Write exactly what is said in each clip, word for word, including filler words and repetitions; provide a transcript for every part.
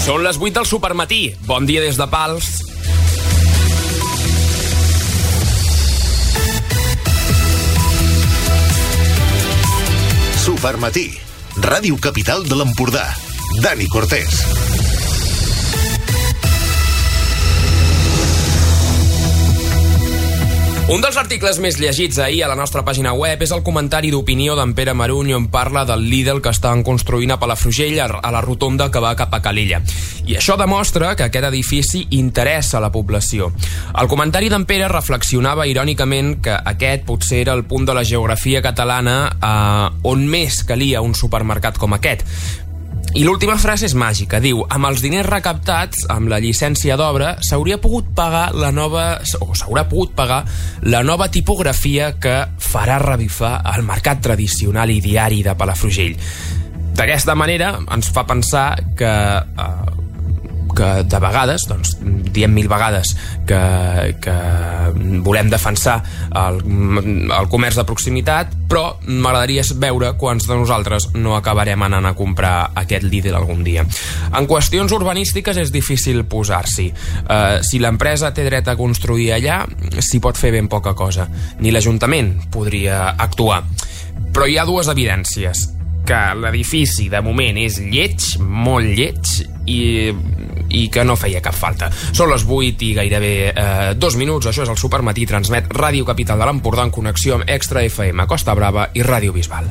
Són les vuit del Supermatí. Bon dia des de Pals. Supermatí, Ràdio Capital de l'Empordà. Dani Cortés. Un dels articles més llegits ahir a la nostra pàgina web és el comentari d'opinió d'en Pere Maruny, on parla del Lidl que estan construint a Palafrugell, a la rotonda que va cap a Calella. I això demostra que aquest edifici interessa a la població. El comentari d'en Pere reflexionava irònicament que aquest potser era el punt de la geografia catalana eh, on més calia un supermercat com aquest. I l'última frase és màgica, diu: amb els diners recaptats, amb la llicència d'obra, s'hauria pogut pagar la nova, o s'haurà pogut pagar la nova tipografia que farà revifar el mercat tradicional i diari de Palafrugell. D'aquesta manera ens fa pensar que eh, que de vegades, doncs diem mil vegades que, que volem defensar el, el comerç de proximitat, però m'agradaria veure quants de nosaltres no acabarem anant a comprar aquest Lidl algun dia. En qüestions urbanístiques és difícil posar-s'hi. Uh, si l'empresa té dret a construir allà, s'hi pot fer ben poca cosa. Ni l'Ajuntament podria actuar. Però hi ha dues evidències: que l'edifici de moment és lleig, molt lleig, i, i que no feia cap falta. Són les vuit i gairebé eh, dos minuts. Això és el Supermatí, transmet Ràdio Capital de l'Empordà en connexió amb Extra F M, Costa Brava i Ràdio Bisbal.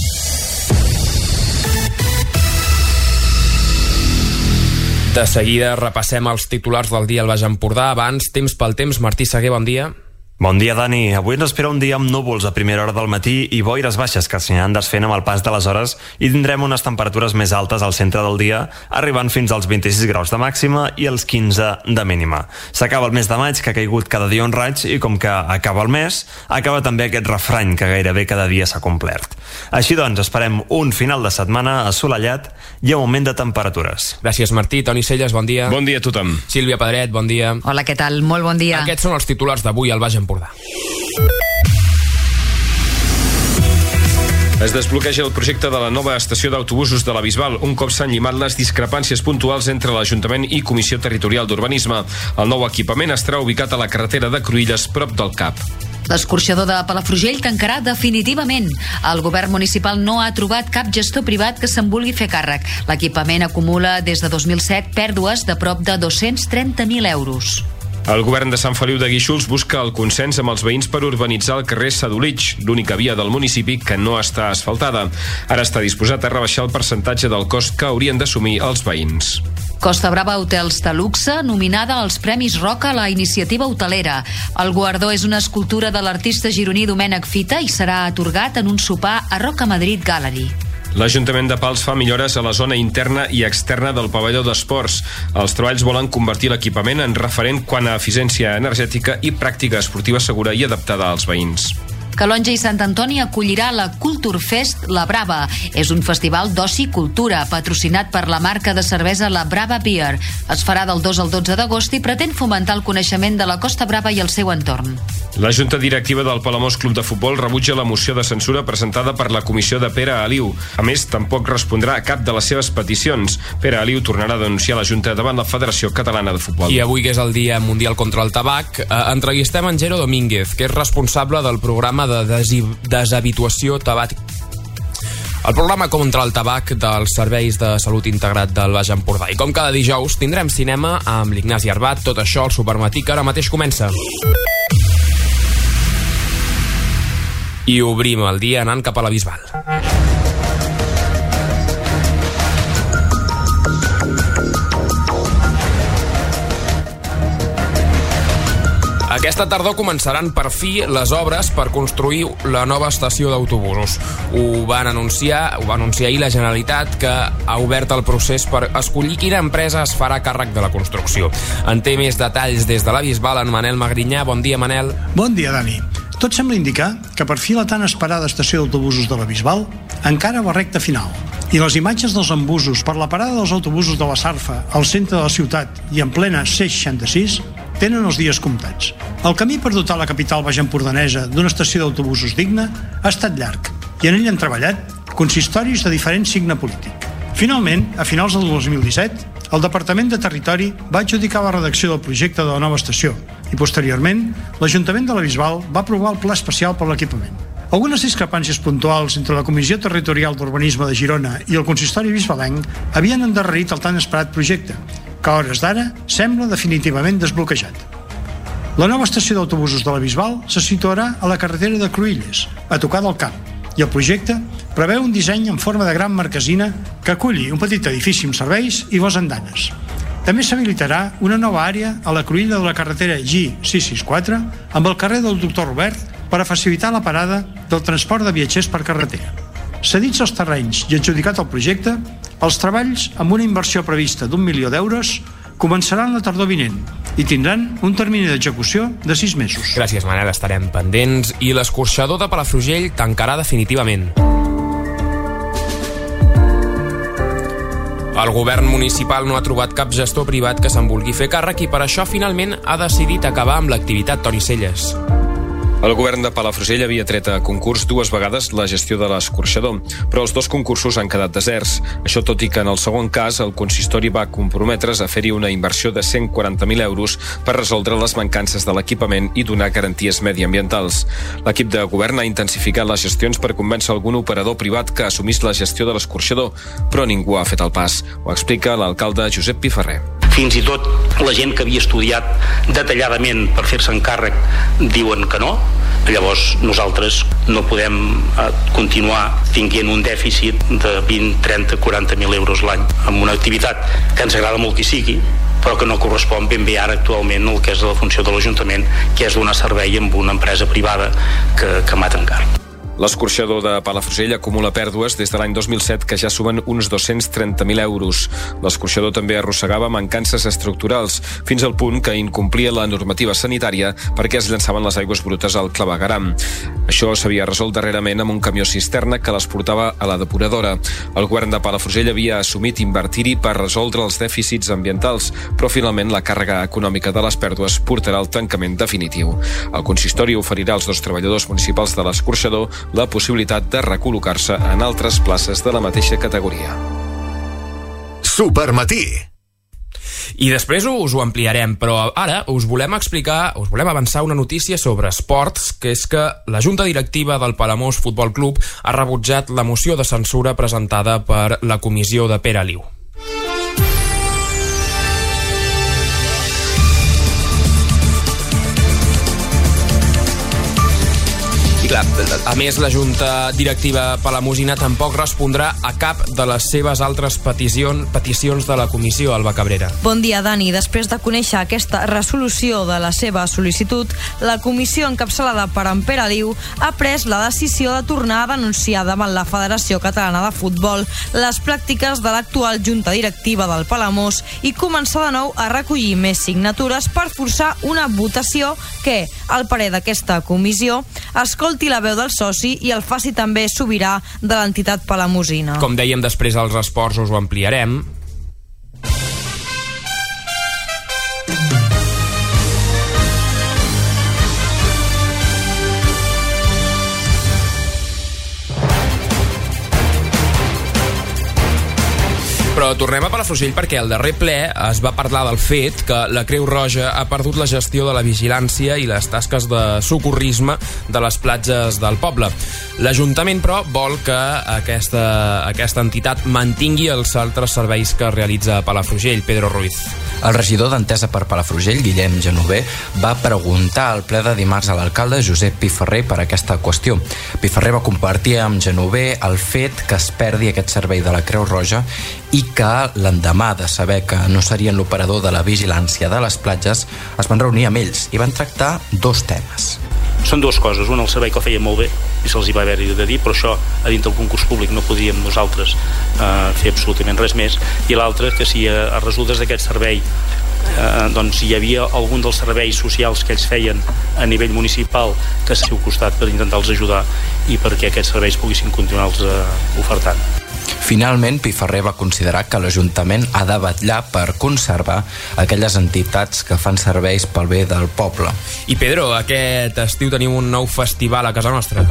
De seguida repassem els titulars del dia al Baix Empordà. Abans, temps pel temps. Martí Seguer, bon dia. Bon dia, Dani. Avui ens espera un dia amb núvols a primera hora del matí i boires baixes que s'aniran desfent amb el pas de les hores, i tindrem unes temperatures més altes al centre del dia, arribant fins als vint-i-sis graus de màxima i els quinze de mínima. S'acaba el mes de maig, que ha caigut cada dia un raig, i com que acaba el mes, acaba també aquest refrany que gairebé cada dia s'ha complert. Així doncs, esperem un final de setmana assolellat i un augment de temperatures. Gràcies, Martí. Toni Celles, bon dia. Bon dia a tothom. Sílvia Pedret, bon dia. Hola, què tal? Molt bon dia. Aquests són els titulars d'avui al Baix Empordà. Es desbloqueja el projecte de la nova estació d'autobusos de la Bisbal, un cop s'han llimat les discrepàncies puntuals entre l'Ajuntament i Comissió Territorial d'Urbanisme. El nou equipament estarà ubicat a la carretera de Cruïlles, prop del Cap. L'escorxador de Palafrugell tancarà definitivament. El govern municipal no ha trobat cap gestor privat que se'n vulgui fer càrrec. L'equipament acumula des de dos mil set pèrdues de prop de dos-cents trenta mil euros. El govern de Sant Feliu de Guíxols busca el consens amb els veïns per urbanitzar el carrer Sadolitx, l'única via del municipi que no està asfaltada. Ara està disposat a rebaixar el percentatge del cost que haurien d'assumir els veïns. Costa Brava Hotels de Luxe, nominada als Premis Roca a la iniciativa hotelera. El guardó és una escultura de l'artista gironí Domènec Fita i serà atorgat en un sopar a Roca Madrid Gallery. L'Ajuntament de Pals fa millores a la zona interna i externa del pavelló d'esports. Els treballs volen convertir l'equipament en referent quant a eficiència energètica i pràctica esportiva segura i adaptada als veïns. Calonge i Sant Antoni acollirà la Culturfest La Brava. És un festival d'oci i cultura, patrocinat per la marca de cervesa La Brava Beer. Es farà del dos al dotze d'agost i pretén fomentar el coneixement de la Costa Brava i el seu entorn. La Junta Directiva del Palamós Club de Futbol rebutja la moció de censura presentada per la comissió de Pere Aliu. A més, tampoc respondrà a cap de les seves peticions. Pere Aliu tornarà a denunciar la Junta davant la Federació Catalana de Futbol. I avui, que és el Dia Mundial contra el Tabac, eh, entrevistem en Jero Domínguez, que és responsable del programa de deshabituació tabàc. El programa contra el tabac dels Serveis de Salut Integrat del Baix Empordà. I com cada dijous tindrem cinema amb l'Ignasi Arbat. Tot això al Supermatí, que ara mateix comença. I obrim el dia anant cap a la Bisbal. Aquesta tardor començaran per fi les obres per construir la nova estació d'autobusos. Ho van anunciar, ho va anunciar ahir la Generalitat, que ha obert el procés per escollir quina empresa es farà càrrec de la construcció. En té més detalls des de la Bisbal en Manel Magrinyà. Bon dia, Manel. Bon dia, Dani. Tot sembla indicar que per fi la tan esperada estació d'autobusos de la Bisbal encara va recta final. I les imatges dels embussos per la parada dels autobusos de la Sarfa al centre de la ciutat i en plena C seixanta-sis tenen els dies comptats. El camí per dotar la capital baixempordanesa d'una estació d'autobusos digna ha estat llarg i en ell han treballat consistoris de diferent signe polític. Finalment, a finals del dos mil disset, el Departament de Territori va adjudicar la redacció del projecte de la nova estació i, posteriorment, l'Ajuntament de la Bisbal va aprovar el pla especial per l'equipament. Algunes discrepàncies puntuals entre la Comissió Territorial d'Urbanisme de Girona i el Consistori bisbalenc havien endarrerit el tan esperat projecte, que a hores d'ara sembla definitivament desbloquejat. La nova estació d'autobusos de la Bisbal se situarà a la carretera de Cruïlles, a tocar del camp, i el projecte preveu un disseny en forma de gran marquesina que aculli un petit edifici amb serveis i les andanes. També s'habilitarà una nova àrea a la cruïlla de la carretera G sis sis quatre amb el carrer del Doctor Robert per a facilitar la parada del transport de viatgers per carretera. Cedits els terrenys i adjudicat el projecte, els treballs, amb una inversió prevista d'un milió d'euros, començaran la tardor vinent i tindran un termini d'execució de sis mesos. Gràcies, Manel, estarem pendents. I l'escorxador de Palafrugell tancarà definitivament. El govern municipal no ha trobat cap gestor privat que se'n vulgui fer càrrec i per això finalment ha decidit acabar amb l'activitat. Toni Celles. El govern de Palafrugell havia tret a concurs dues vegades la gestió de l'escorxador, però els dos concursos han quedat deserts. Això tot i que en el segon cas el consistori va comprometre's a fer-hi una inversió de cent quaranta mil euros per resoldre les mancances de l'equipament i donar garanties mediambientals. L'equip de govern ha intensificat les gestions per convèncer algun operador privat que assumís la gestió de l'escorxador, però ningú ha fet el pas. Ho explica l'alcalde Josep Piferrer. Fins i tot la gent que havia estudiat detalladament per fer-se encàrrec diuen que no. Llavors nosaltres no podem eh, continuar tinguent un dèficit de vint, trenta, quaranta mil euros l'any amb una activitat que ens agrada molt que sigui, però que no correspon ben bé ara actualment el que és la funció de l'Ajuntament, que és donar servei amb una empresa privada que, que m'ha tancat. L'escorxador de Palafrugell acumula pèrdues des de l'any dos mil set que ja sumen uns dos-cents trenta mil euros. L'escorxador també arrossegava mancances estructurals, fins al punt que incomplia la normativa sanitària perquè es llançaven les aigües brutes al clavegueram. Això s'havia resolt darrerament amb un camió cisterna que les portava a la depuradora. El govern de Palafrugell havia assumit invertir-hi per resoldre els dèficits ambientals, però finalment la càrrega econòmica de les pèrdues portarà al tancament definitiu. El consistori oferirà als dos treballadors municipals de l'escorxador la possibilitat de recol·locar-se en altres places de la mateixa categoria. Supermatí. I després us ho ampliarem, però ara us volem explicar, us volem avançar una notícia sobre esports, que és que la Junta Directiva del Palamós Futbol Club ha rebutjat la moció de censura presentada per la comissió de Pere Aliu. I clar, a més, la Junta Directiva palamosina tampoc respondrà a cap de les seves altres peticions, peticions de la comissió, Alba Cabrera. Bon dia, Dani. Després de conèixer aquesta resolució de la seva sol·licitud, la comissió encapçalada per en Pere Aliu ha pres la decisió de tornar a denunciar davant la Federació Catalana de Futbol les pràctiques de l'actual Junta Directiva del Palamós i començar de nou a recollir més signatures per forçar una votació que, al parer d'aquesta comissió, escolta la veu del soci i el faci també sobirà de l'entitat palamosina. Com dèiem, després dels esports us ho ampliarem. Però tornem a Palafrugell perquè al darrer ple es va parlar del fet que la Creu Roja ha perdut la gestió de la vigilància i les tasques de socorrisme de les platges del poble. L'Ajuntament, però, vol que aquesta, aquesta entitat mantingui els altres serveis que realitza a Palafrugell. Pedro Ruiz. El regidor d'Entesa per Palafrugell, Guillem Genover, va preguntar al ple de dimarts a l'alcalde Josep Piferrer per aquesta qüestió. Piferrer va compartir amb Genover el fet que es perdi aquest servei de la Creu Roja i que l'endemà de saber que no serien l'operador de la vigilància de les platges es van reunir amb ells i van tractar dos temes. Són dues coses. Una, el servei que ho feia molt bé i se'ls hi va haver de dir, però això a dintre del concurs públic no podíem nosaltres eh, fer absolutament res més, i l'altra, que si a, a resultes d'aquest servei eh, doncs hi havia algun dels serveis socials que ells feien a nivell municipal que s'ha al costat per intentar-los ajudar i perquè aquests serveis poguessin continuar-los eh, ofertant. Finalment, Piferrer va considerar que l'Ajuntament ha de vetllar per conservar aquelles entitats que fan serveis pel bé del poble. I Pedro, aquest estiu tenim un nou festival a casa nostra.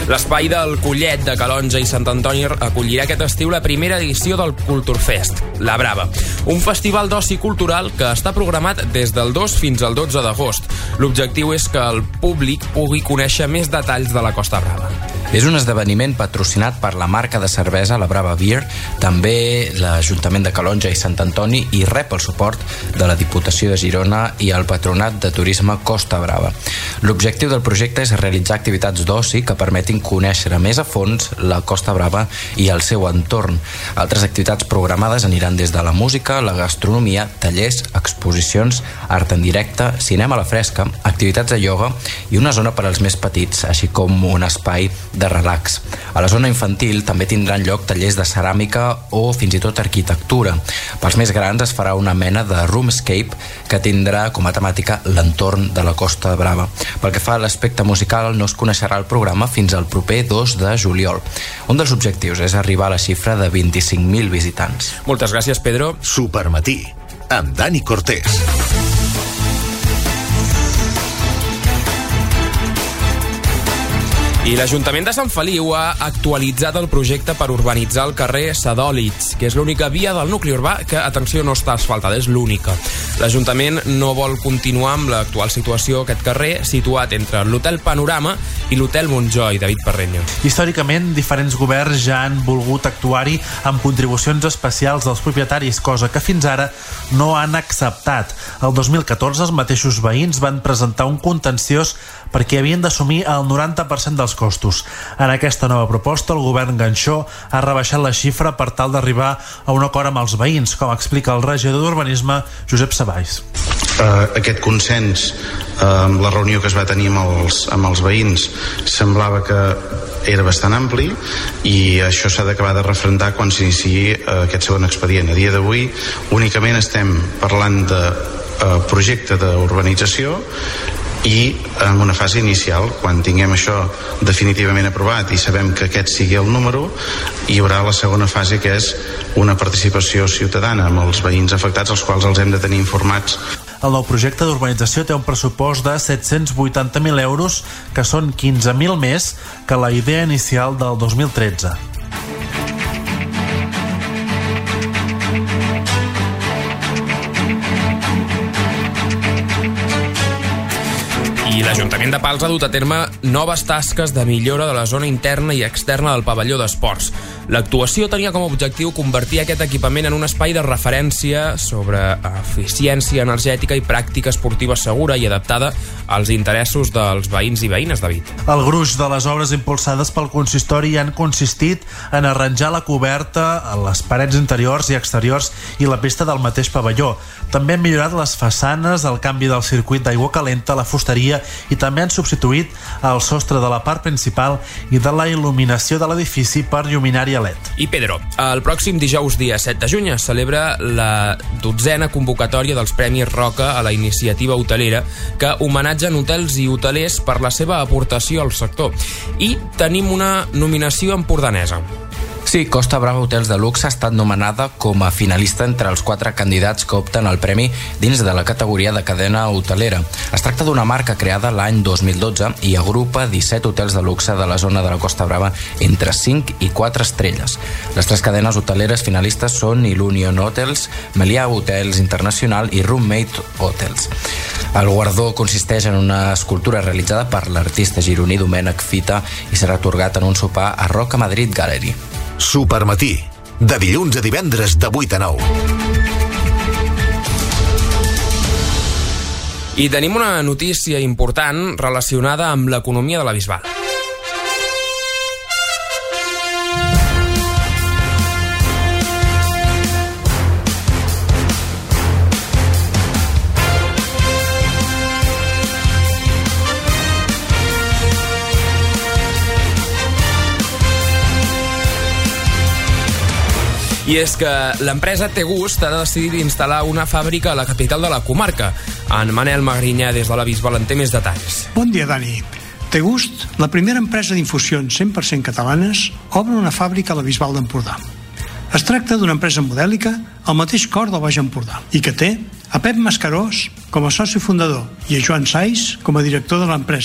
L'espai del Collet de Calonge i Sant Antoni acollirà aquest estiu la primera edició del Culturfest, La Brava, un festival d'oci cultural que està programat des del dos fins al dotze d'agost. L'objectiu és que el públic pugui conèixer més detalls de la Costa Brava. És un esdeveniment patrocinat per la marca de cervesa La Brava Beer, també l'Ajuntament de Calonge i Sant Antoni, i rep el suport de la Diputació de Girona i el Patronat de Turisme Costa Brava. L'objectiu del projecte és realitzar activitats d'oci que permetin conèixer més a fons la Costa Brava i el seu entorn. Altres activitats programades aniran des de la música, la gastronomia, tallers, exposicions, art en directe, cinema a la fresca, activitats de ioga i una zona per als més petits, així com un espai de relax. A la zona infantil també tindran lloc tallers de ceràmica o fins i tot arquitectura. Pels més grans es farà una mena de roomscape que tindrà com a temàtica l'entorn de la Costa Brava. Pel que fa a l'aspecte musical, no es coneixerà el programa fins al proper dos de juliol. Un dels objectius és arribar a la xifra de vint-i-cinc mil visitants. Moltes gràcies, Pedro. Supermatí, amb Dani Cortés. I l'Ajuntament de Sant Feliu ha actualitzat el projecte per urbanitzar el carrer Sadòlits, que és l'única via del nucli urbà que, atenció, no està asfaltada, és l'única. L'Ajuntament no vol continuar amb l'actual situació aquest carrer, situat entre l'Hotel Panorama i l'Hotel Montjoy. David Parreño. Històricament, diferents governs ja han volgut actuar-hi amb contribucions especials dels propietaris, cosa que fins ara no han acceptat. El dos mil catorze, els mateixos veïns van presentar un contenciós perquè havien d'assumir el noranta per cent dels costos. En aquesta nova proposta, el govern Ganxó ha rebaixat la xifra per tal d'arribar a un acord amb els veïns, com explica el regidor d'Urbanisme, Josep Sabays. Uh, aquest consens, uh, amb la reunió que es va tenir amb els, amb els veïns, semblava que era bastant ampli i això s'ha d'acabar de refrendar quan s'iniciï uh, aquest segon expedient. A dia d'avui únicament estem parlant de uh, projecte d'urbanització i en una fase inicial, quan tinguem això definitivament aprovat i sabem que aquest sigui el número, hi haurà la segona fase, que és una participació ciutadana amb els veïns afectats, els quals els hem de tenir informats. El nou projecte d'urbanització té un pressupost de set-cents vuitanta mil euros, que són quinze mil més que la idea inicial del dos mil tretze. I l'Ajuntament de Pals ha dut a terme noves tasques de millora de la zona interna i externa del pavelló d'esports. L'actuació tenia com a objectiu convertir aquest equipament en un espai de referència sobre eficiència energètica i pràctica esportiva segura i adaptada als interessos dels veïns i veïnes, David. El gruix de les obres impulsades pel consistori han consistit en arranjar la coberta, les parets interiors i exteriors i la pista del mateix pavelló. També han millorat les façanes, el canvi del circuit d'aigua calenta, la fusteria, i també han substituït el sostre de la part principal i de la il·luminació de l'edifici per lluminària L E D. I Pedro, el pròxim dijous dia set de juny es celebra la dotzena convocatòria dels Premis Roca a la iniciativa hotelera, que homenatgen hotels i hotelers per la seva aportació al sector. I tenim una nominació empordanesa. Sí, Costa Brava Hotels de Luxe ha estat nomenada com a finalista entre els quatre candidats que opten al premi dins de la categoria de cadena hotelera. Es tracta d'una marca creada l'any dos mil dotze i agrupa disset hotels de luxe de la zona de la Costa Brava entre cinc i quatre estrelles. Les tres cadenes hoteleres finalistes són Ilunion Hotels, Meliá Hotels Internacional i Roommate Hotels. El guardó consisteix en una escultura realitzada per l'artista gironí Domènec Fita i serà atorgat en un sopar a Roca Madrid Gallery. Supermatí, de dilluns a divendres de vuit a nou. I tenim una notícia important relacionada amb l'economia de la Bisbal. I és que l'empresa Té Gust ha decidit instal·lar una fàbrica a la capital de la comarca. En Manel Magrinyà, des de la Bisbal, en té més detalls. Bon dia, Dani. Té Gust, la primera empresa d'infusions cent per cent catalanes, obre una fàbrica a la Bisbal d'Empordà. Es tracta d'una empresa modèlica al mateix cor del Baix Empordà i que té a Pep Mascarós com a soci fundador i a Joan Sais com a director de l'empresa.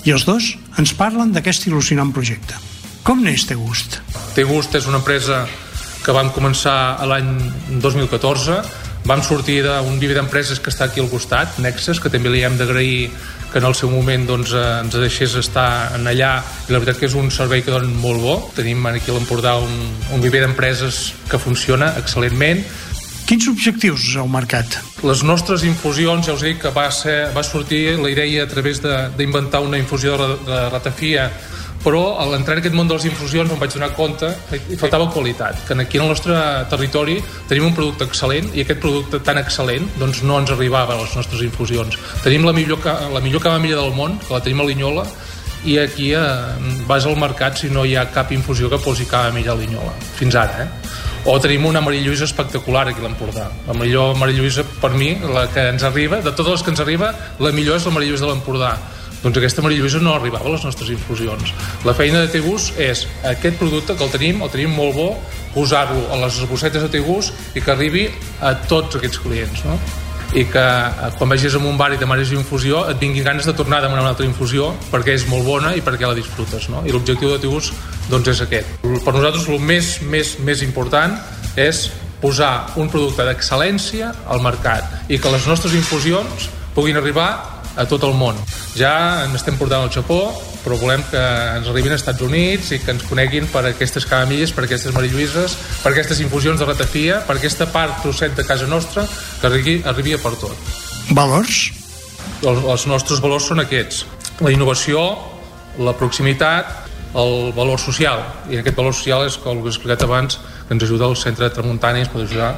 i els dos ens parlen d'aquest il·lusionant projecte. Com neix Té Gust? Té Gust és una empresa que vam començar l'any dos mil catorze. Vam sortir d'un viver d'empreses que està aquí al costat, Nexes, que també li hem d'agrair que en el seu moment doncs, ens deixés estar en allà, i la veritat que és un servei que dona molt bo. Tenim aquí a l'Empordà un, un viver d'empreses que funciona excel·lentment. Quins objectius us heu marcat? Les nostres infusions, ja us dic que va, ser, va sortir la idea a través d'inventar una infusió de, de ratafia, però a l'entrar en aquest món de les infusions em vaig donar compte que hi faltava qualitat, que aquí en el nostre territori tenim un producte excel·lent i aquest producte tan excel·lent doncs no ens arribava a les nostres infusions. Tenim la millor, la millor camamilla del món, que la tenim a Linyola, i aquí eh, vas al mercat si no hi ha cap infusió que posi camamilla a Linyola, fins ara, eh? O tenim una Maria Lluïsa espectacular aquí a l'Empordà. La millor Maria Lluïsa, per mi, la que ens arriba, de totes les que ens arriba, la millor és la Maria Lluïsa de l'Empordà. Doncs aquesta Maria Lluïsa no arribava a les nostres infusions. La feina de Té Gust és aquest producte que el tenim, el tenim molt bo, posar-lo a les bossetes de Té Gust i que arribi a tots aquests clients, no? I que quan vagis a un bar i demanis infusió et vinguin ganes de tornar a demanar una altra infusió perquè és molt bona i perquè la disfrutes, no? I l'objectiu de Té Gust doncs és aquest. Per nosaltres el més, més, més important és posar un producte d'excel·lència al mercat i que les nostres infusions puguin arribar a tot el món. Ja ens estem portant al Japó, però volem que ens arribin als Estats Units i que ens coneguin per aquestes camamilles, per aquestes Maria Lluïses, per aquestes infusions de ratafia, per aquesta part trosset de casa nostra que arribi, arribi per tot. Valors? Els, els nostres valors són aquests. La innovació, la proximitat, el valor social. I aquest valor social és, com he explicat abans, que ens ajuda el Centre de Tramuntana i ens pot ajudar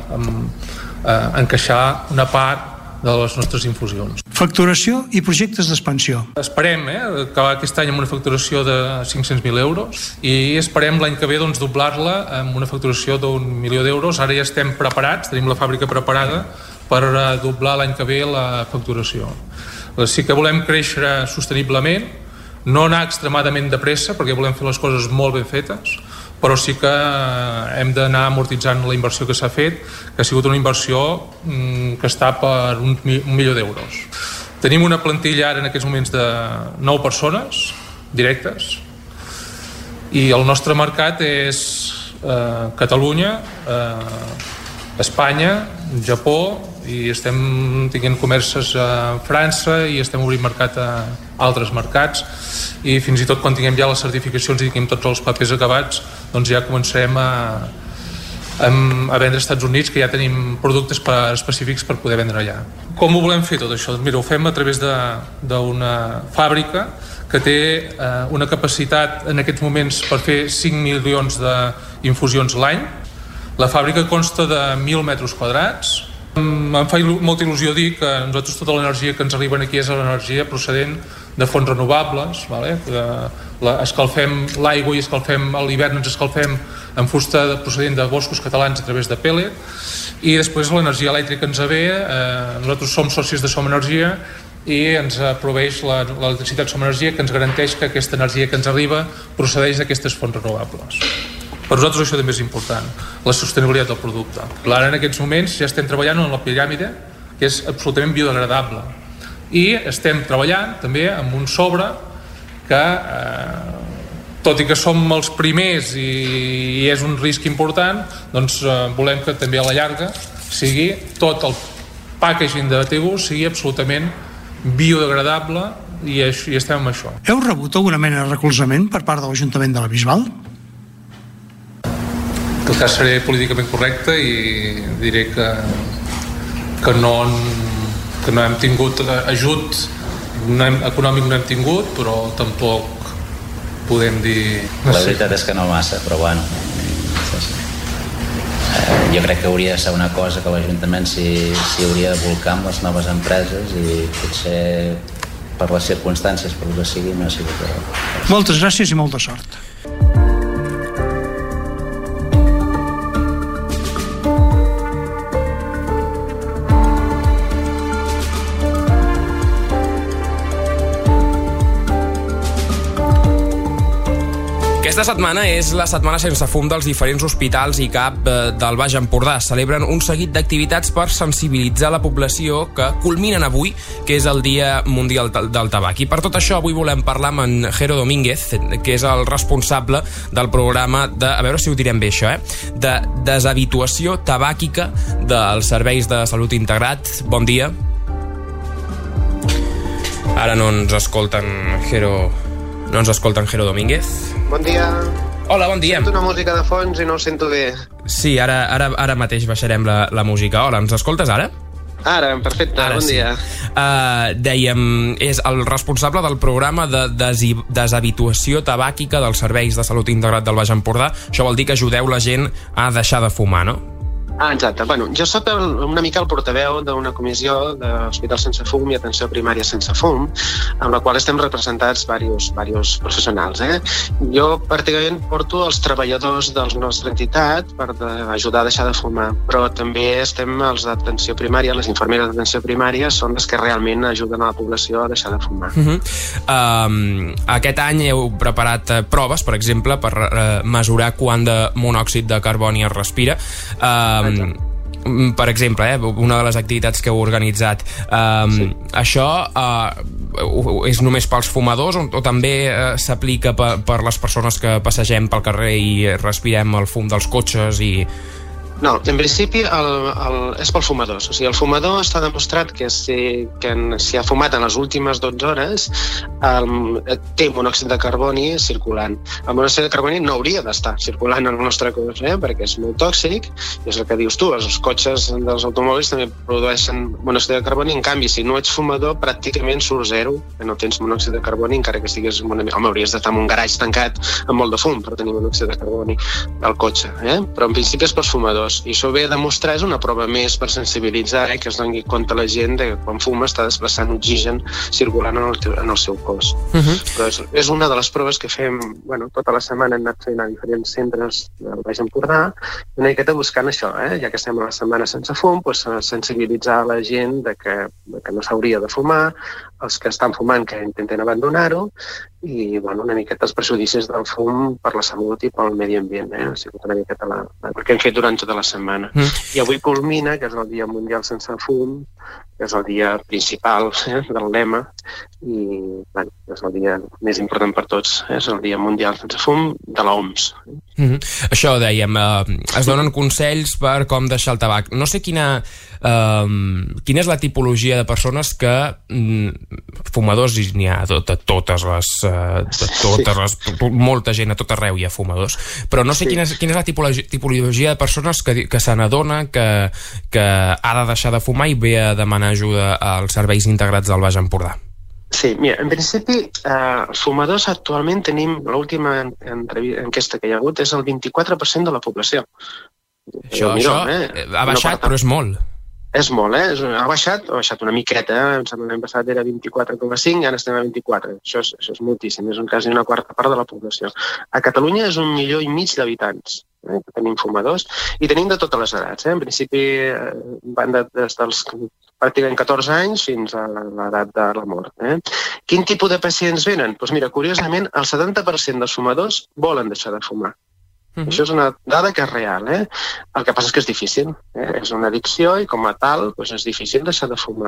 a, a encaixar una part de les nostres infusions. Facturació i projectes d'expansió. Esperem eh, acabar aquest any amb una facturació de cinc-cents mil euros i esperem l'any que ve doncs, doblar-la amb una facturació d'un milió d'euros. Ara ja estem preparats, tenim la fàbrica preparada per doblar l'any que ve la facturació. Sí que volem créixer sosteniblement, no anar extremadament de pressa perquè volem fer les coses molt ben fetes, però sí que hem d'anar amortitzant la inversió que s'ha fet, que ha sigut una inversió que està per un milió d'euros. Tenim una plantilla ara en aquests moments de nou persones directes i el nostre mercat és eh, Catalunya, eh, Espanya, Japó, i estem tenint comerces a França i estem obrint mercat a altres mercats i fins i tot quan tinguem ja les certificacions i tinguem tots els papers acabats doncs ja començarem a, a, a vendre als Estats Units, que ja tenim productes per, específics per poder vendre allà. Com ho volem fer tot això? Mira, ho fem a través d'una fàbrica que té eh, una capacitat en aquests moments per fer cinc milions d'infusions l'any. La fàbrica consta de mil metres quadrats. Em fa molta il·lusió dir que nosaltres tota l'energia que ens arriba aquí és l'energia procedent de fonts renovables, vale? La, escalfem l'aigua i escalfem a l'hivern, ens escalfem amb fusta procedent de boscos catalans a través de pèl·let, i després l'energia elèctrica ens ve, eh, nosaltres som socis de Som Energia i ens proveix l'electricitat Som Energia, que ens garanteix que aquesta energia que ens arriba procedeix d'aquestes fonts renovables. Per nosaltres això també és important, la sostenibilitat del producte. Ara en aquests moments ja estem treballant en la piràmide, que és absolutament biodegradable. I estem treballant també amb un sobre que, eh, tot i que som els primers i, i és un risc important, doncs eh, volem que també a la llarga sigui tot el packaging de Té Gust sigui absolutament biodegradable i, això, i estem amb això. Heu rebut alguna mena de recolzament per part de l'Ajuntament de la Bisbal? En tot cas seré políticament correcte i diré que, que, no, que no hem tingut ajut no hem, econòmic no hem tingut, però tampoc podem dir... La veritat és que no massa, però bueno, jo crec que hauria de ser una cosa que l'Ajuntament s'hi hauria de volcar amb les noves empreses i potser per les circumstàncies, per el que sigui, no ha sigut però... Moltes gràcies i molta sort. Aquesta setmana és la setmana sense fum dels diferents hospitals i C A P del Baix Empordà. Celebren un seguit d'activitats per sensibilitzar la població que culminen avui, que és el Dia Mundial del Tabac. I per tot això avui volem parlar amb en Jero Domínguez, que és el responsable del programa de, a veure si ho direm bé això, eh? de deshabituació tabàquica dels serveis de salut integrat. Bon dia. Ara no ens escolten Jero... No ens escolten Jero Domínguez. Bon dia. Hola, bon dia. Sento una música de fons i no ho sento bé. Sí, ara, ara, ara mateix baixarem la, la música. Hola, ens escoltes ara? Ara, perfecte, ara, bon sí. dia. Uh, dèiem, és el responsable del programa de des deshabituació tabàquica dels serveis de salut integrat del Baix Empordà. Això vol dir que ajudeu la gent a deixar de fumar, no? Ah, exacte. Bueno, jo soc el, una mica el portaveu d'una comissió d'Hospital Sense Fum i Atenció Primària Sense Fum, amb la qual estem representats diversos, diversos professionals. Eh? Jo, pràcticament, porto els treballadors de la nostra entitat per de, ajudar a deixar de fumar, però també estem els d'atenció primària, les infermeres d'atenció primària són les que realment ajuden a la població a deixar de fumar. Uh -huh. um, aquest any heu preparat uh, proves, per exemple, per uh, mesurar quant de monòxid de carboni es respira. Um, per exemple, eh, una de les activitats que heu organitzat, um, sí. Això uh, és només pels fumadors o, o també uh, s'aplica per, per les persones que passegem pel carrer i respirem el fum dels cotxes i... No, en principi el, el, és pels fumadors. O sigui, el fumador està demostrat que si, que en, si ha fumat en les últimes dotze hores el, té monòxid de carboni circulant. El monòxid de carboni no hauria d'estar circulant en el nostre cos, eh? Perquè és molt tòxic, i és el que dius tu, els cotxes dels automòbils també produeixen monòxid de carboni. En canvi, si no ets fumador, pràcticament surt zero, que no tens monòxid de carboni, encara que estigués... Home, hauries d'estar en un garatge tancat amb molt de fum per tenir monòxid de carboni al cotxe, eh? Però en principi és pels fumadors. I això ve a demostrar, és una prova més per sensibilitzar, eh, que es doni compte la gent de que quan fuma està desplaçant oxigen circulant en el, teu, en el seu cos. Uh -huh. Però és, és una de les proves que fem, bueno, tota la setmana hem anat fent a diferents centres del Baix Empordà, una miqueta buscant això, eh, ja que estem a la setmana sense fum, doncs, sensibilitzar la gent de que, de que no s'hauria de fumar, els que estan fumant que intenten abandonar-ho, i bueno, una miqueta els prejudicis del fum per la salut i pel medi ambient, eh? Ha sigut una miqueta la, la, el que hem fet durant tota la setmana. Mm. I avui culmina, que és el Dia Mundial Sense Fum, que és el dia principal, eh, del lema, i bueno, és el dia més important per tots, eh? És el Dia Mundial Sense Fum de l'O M S. Mm -hmm. Això dèiem, eh, es donen consells per com deixar el tabac. No sé quina, eh, quina és la tipologia de persones que mm, fumadors, i n'hi ha de totes les, eh, de totes les, molta gent a tot arreu hi ha fumadors, però no sé sí. quina, és, quina és la tipologia, tipologia de persones que, que se n'adona que, que ha de deixar de fumar i ve a demanar ajuda als serveis integrats del Baix Empordà. Sí, mira, en principi, eh, els fumadors actualment tenim, l'última enquesta que hi ha hagut, és el vint-i-quatre per cent de la població. Això, miró, això eh? ha baixat, no, però és molt. És molt, eh? Ha baixat, ha baixat una miqueta, eh? Em sembla que l'any passat era vint-i-quatre coma cinc i ara estem a vint-i-quatre. Això és, això és moltíssim, és un quasi una quarta part de la població. A Catalunya és un milió i mig d'habitants. Eh? Tenim fumadors i tenim de totes les edats. Eh? En principi eh, van de, des dels pràcticament catorze anys fins a l'edat de la mort. Eh? Quin tipus de pacients venen? Doncs mira, curiosament, el setanta per cent dels fumadors volen deixar de fumar. Uh-huh. Això és una dada que és real, eh? El que passa és que és difícil, eh? És una addicció i com a tal doncs és difícil deixar de fumar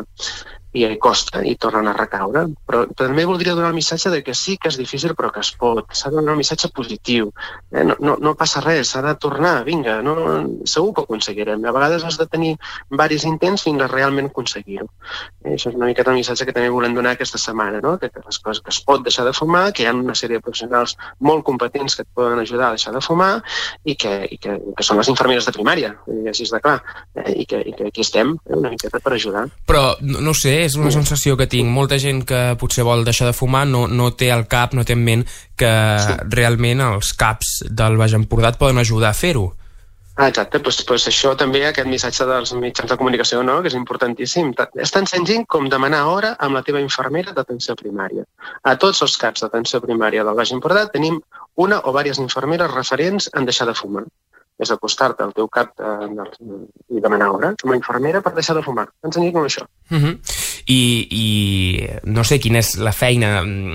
i costa i tornen a recaure, però també voldria donar el missatge de que sí que és difícil però que es pot, s'ha de donar un missatge positiu, eh? no, no, no passa res, s'ha de tornar, vinga, no, segur que ho aconseguirem, a vegades has de tenir diversos intents fins a realment aconseguir-ho. Eh? Això és una miqueta el missatge que també volem donar aquesta setmana, no? que, que les coses que es pot deixar de fumar, que hi ha una sèrie de professionals molt competents que et poden ajudar a deixar de fumar i que, i que, que són les infermeres de primària, i així és de clar, eh? I, que, i que aquí estem eh? una miqueta per ajudar. Però, no, no sé, és una sensació que tinc. Molta gent que potser vol deixar de fumar no, no té al cap, no té en ment que sí. realment els caps del Baix Empordà et poden ajudar a fer-ho. Ah, exacte, doncs, doncs això també, aquest missatge dels mitjans de comunicació, no?, que és importantíssim. És tan senzill com demanar hora amb la teva infermera d'atenció primària. A tots els caps d'atenció primària del Baix Empordà tenim una o diverses infermeres referents en deixar de fumar. És acostar-te al teu cap de, de, i demanar hora com a infermera per deixar de fumar. Tan senzill com això. Uh-huh. I, I no sé quina és la feina,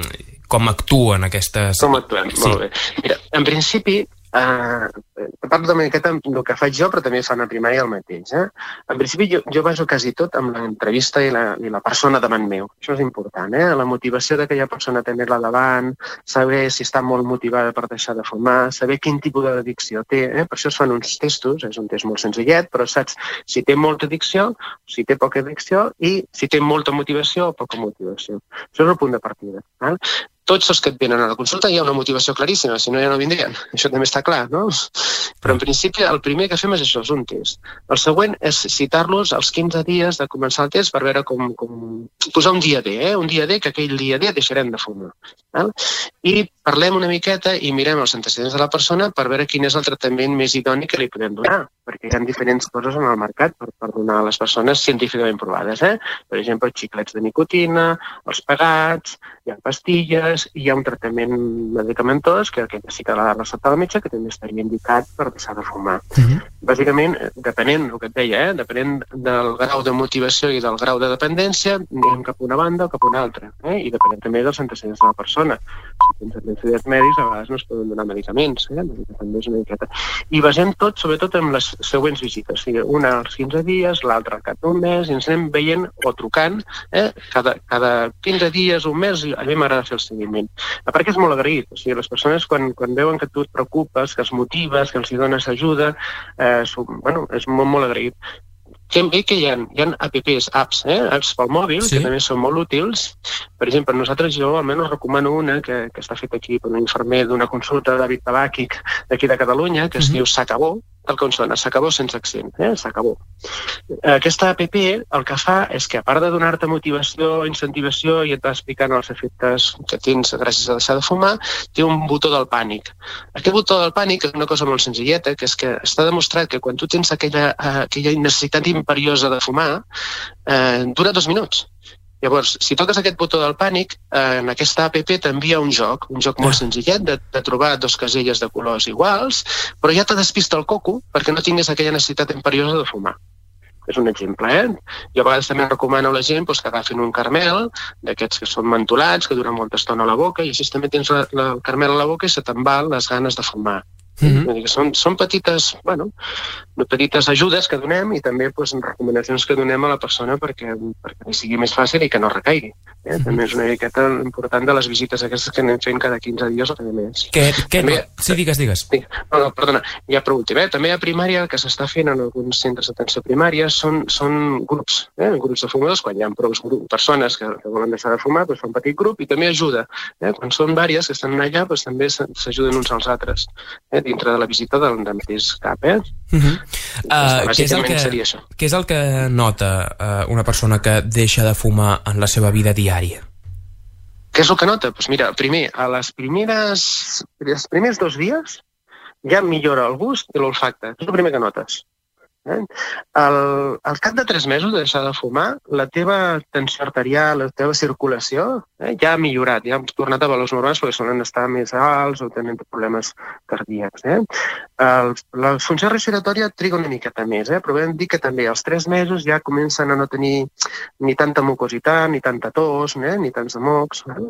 com actuen aquestes... Com actuem, sí. Molt bé. Mira, en principi, Uh, parlo una miqueta del que faig jo, però també fan a primària el mateix. Eh? En principi, jo, jo baso quasi tot amb l'entrevista i, la, i la persona davant meu. Això és important, eh? La motivació d'aquella persona, tenir-la davant, saber si està molt motivada per deixar de fumar, saber quin tipus d'addicció té. Eh? Per això es fan uns testos, és un test molt senzillet, però saps si té molta addicció, si té poca addicció i si té molta motivació o poca motivació. Això és el punt de partida. Eh? Tots els que et venen a la consulta hi ha una motivació claríssima, si no ja no vindrien. Això també està clar, no? Però en principi el primer que fem és això, és un test. El següent és citar-los als quinze dies de començar el test per veure com... com... posar un dia D, eh? Un dia D, que aquell dia D deixarem de fumar. Val? I parlem una miqueta i mirem els antecedents de la persona per veure quin és el tractament més idoni que li podem donar, perquè hi ha diferents coses en el mercat per, per donar a les persones científicament provades. Eh? Per exemple, xiclets de nicotina, els pegats, hi ha pastilles, i hi ha un tractament medicamentós que, que sí que l'ha de receptar el metge, que també estaria indicat per deixar de fumar. Uh-huh. Bàsicament, depenent, el que et deia, eh? depenent del grau de motivació i del grau de dependència, anem cap a una banda o cap a una altra, eh? I depenent també dels antecedents de la persona. Si tens antecedents mèdics, a vegades no es poden donar medicaments, eh? També és una miqueta. I basem tot, sobretot, en les següents visites. O sigui, una als quinze dies, l'altra al cap d'un mes, i ens anem veient o trucant eh? cada, cada quinze dies, un mes, i a mi m'agrada fer el seguiment. A part que és molt agraït. O sigui, les persones, quan, quan veuen que tu et preocupes, que els motives, que els hi dones ajuda, eh, són, bueno, és molt, molt agraït. També que hi ha, hi ha apps, apps, eh? apps pel mòbil, sí. Que també són molt útils. Per exemple, nosaltres, jo almenys recomano una que, que està feta aquí per un infermer d'una consulta d'hàbit tabàquic d'aquí de Catalunya, que es uh-huh. diu S'acabó, tal com sona, S'acabó sense accent, eh? S'acabó. Aquesta app el que fa és que, a part de donar-te motivació, incentivació i et va explicant els efectes que tens gràcies a deixar de fumar, té un botó del pànic. Aquest botó del pànic és una cosa molt senzilleta, que és que està demostrat que quan tu tens aquella, aquella necessitat imperiosa de fumar, eh, dura dos minuts. Llavors, si toques aquest botó del pànic, eh, en aquesta app t'envia un joc, un joc molt senzillet de, de trobar dos caselles de colors iguals, però ja te despista el coco perquè no tinguis aquella necessitat imperiosa de fumar. És un exemple, eh? Jo a vegades també recomano a la gent doncs, que agafin un caramel, d'aquests que són mentolats, que duren molta estona a la boca, i així també tens la, la, el caramel a la boca i se te'n van les ganes de fumar. Mm-hmm. Són, són petites, bueno, petites ajudes que donem i també pues, recomanacions que donem a la persona perquè, perquè sigui més fàcil i que no recaigui. Eh? Mm-hmm. També és una miqueta important de les visites aquestes que anem fent cada quinze dies o cada mes. Que, que també, no? Sí, digues, digues. Sí. No, no, perdona, ja per últim. Eh? També a primària, el que s'està fent en alguns centres d'atenció primària són, són grups, eh? grups de fumadors. Quan hi ha prou persones que, que volen deixar de fumar, doncs fa un petit grup i també ajuda. Eh? Quan són vàries que estan allà, doncs també s'ajuden uns als altres. Eh? Dintre de la visita del, del mateix cap, eh? Uh-huh. Uh, què, és el que, què és el que nota uh, una persona que deixa de fumar en la seva vida diària? Què és el que nota? Doncs mira, primer, a les primeres, els primers dos dies ja millora el gust i l'olfacte. És el primer que notes. Eh? Al, al cap de tres mesos de deixar de fumar, la teva tensió arterial, la teva circulació eh, ja ha millorat, ja ha tornat a valors normals perquè solen estar més alts o tenen problemes cardíacs. Eh? El, la funció respiratòria triga una miqueta més, eh? Però vam dir que també als tres mesos ja comencen a no tenir ni tanta mucositat, ni tanta tos, eh? ni tants de mocs. Eh?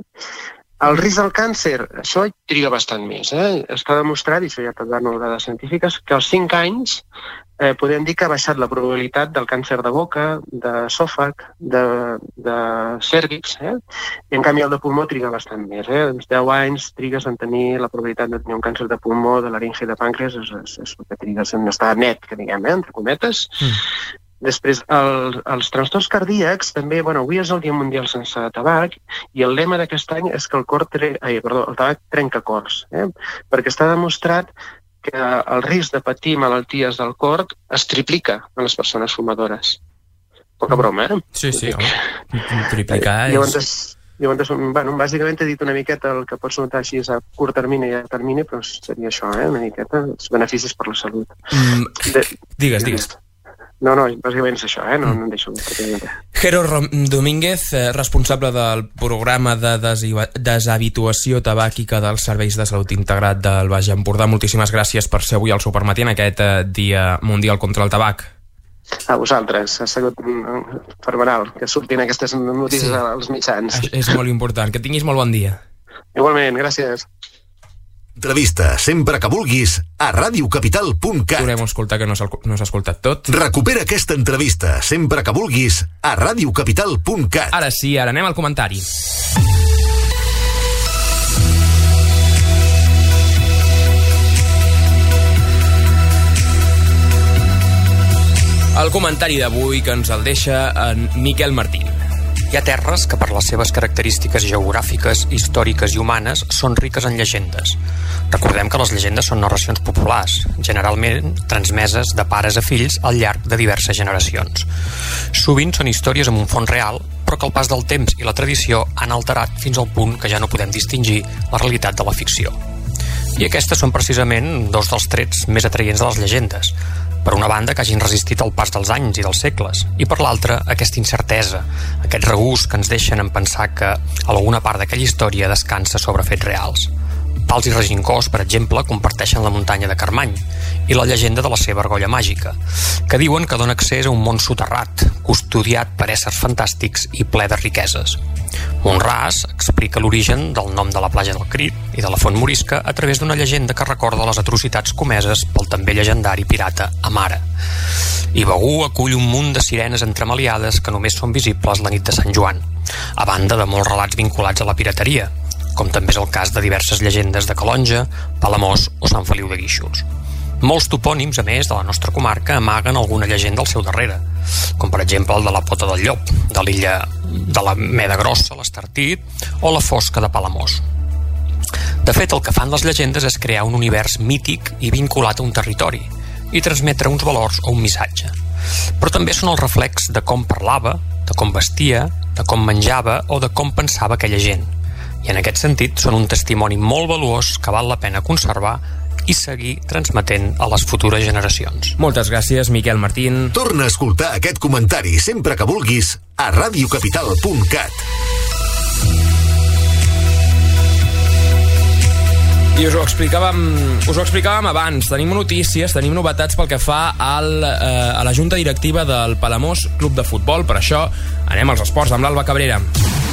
El risc del càncer, això triga bastant més. Eh? Està demostrat, i això ja t'ha donat dades científiques, que als cinc anys eh, podem dir que ha baixat la probabilitat del càncer de boca, d'esòfag, de, de cèrvix, eh? I en canvi el de pulmó triga bastant més. Eh? Als deu anys trigues en tenir la probabilitat de tenir un càncer de pulmó, de laringe i de pàncreas, és, és, és el que trigues en estar net, que diguem, eh? entre cometes. Mm. Després, el, els trastorns cardíacs, també, bueno, avui és el Dia Mundial sense tabac, i el lema d'aquest any és que el, cor tre... Ai, perdó, el tabac trenca cors, eh? Perquè està demostrat que el risc de patir malalties del cor es triplica en les persones fumadores. Poca broma, eh? Sí, sí, home. Triplicar és... Llavors, llavors, bueno, bàsicament he dit una miqueta el que pots notar així a curt termini i a termini, però seria això, eh? Una miqueta, els beneficis per la salut. Mm, de... Digues, digues. No, no, bàsicament és això, eh? No, no em deixo... Jero Domínguez, responsable del programa de deshabituació tabàquica dels serveis de salut integrat del Baix Empordà. Moltíssimes gràcies per ser avui al Supermatí en aquest Dia Mundial contra el Tabac. A vosaltres, ha sigut fenomenal que surtin aquestes notícies sí. als mitjans. És molt important. Que tinguis molt bon dia. Igualment, gràcies. Entrevista sempre que vulguis a radiocapital punt cat. Tornem a escoltar que no s'ha escoltat tot. Recupera aquesta entrevista sempre que vulguis a radiocapital punt cat. Ara sí, ara anem al comentari. El comentari d'avui que ens el deixa en Miquel Martín. Hi ha terres que per les seves característiques geogràfiques, històriques i humanes són riques en llegendes. Recordem que les llegendes són narracions populars, generalment transmeses de pares a fills al llarg de diverses generacions. Sovint són històries amb un fons real, però que el pas del temps i la tradició han alterat fins al punt que ja no podem distingir la realitat de la ficció. I aquestes són precisament dos dels trets més atraients de les llegendes. Per una banda, que hagin resistit el pas dels anys i dels segles, i per l'altra, aquesta incertesa, aquest regust que ens deixen en pensar que alguna part d'aquella història descansa sobre fets reals. Pals i Regincós, per exemple, comparteixen la muntanya de Carmany i la llegenda de la seva argolla màgica, que diuen que dona accés a un món soterrat, custodiat per éssers fantàstics i ple de riqueses. Montràs explica l'origen del nom de la platja del Crit i de la Font Morisca a través d'una llegenda que recorda les atrocitats comeses pel també llegendari pirata Amara. I Begur acull un munt de sirenes entremaliades que només són visibles la nit de Sant Joan, a banda de molts relats vinculats a la pirateria, com també és el cas de diverses llegendes de Calonja, Palamós o Sant Feliu de Guíxols. Molts topònims, a més, de la nostra comarca amaguen alguna llegenda al seu darrere, com per exemple el de la Pota del Llop, de l'illa de la Meda Grossa, l'Estartit, o la Fosca de Palamós. De fet, el que fan les llegendes és crear un univers mític i vinculat a un territori, i transmetre uns valors o un missatge. Però també són el reflex de com parlava, de com vestia, de com menjava o de com pensava aquella gent. I en aquest sentit són un testimoni molt valuós que val la pena conservar i seguir transmetent a les futures generacions. Moltes gràcies, Miquel Martín. Torna a escoltar aquest comentari sempre que vulguis a radiocapital punt cat. I us ho explicàvem, us ho explicàvem abans. Tenim notícies, tenim novetats pel que fa al, eh, a la junta directiva del Palamós Club de Futbol. Per això anem als esports amb l'Alba Cabrera.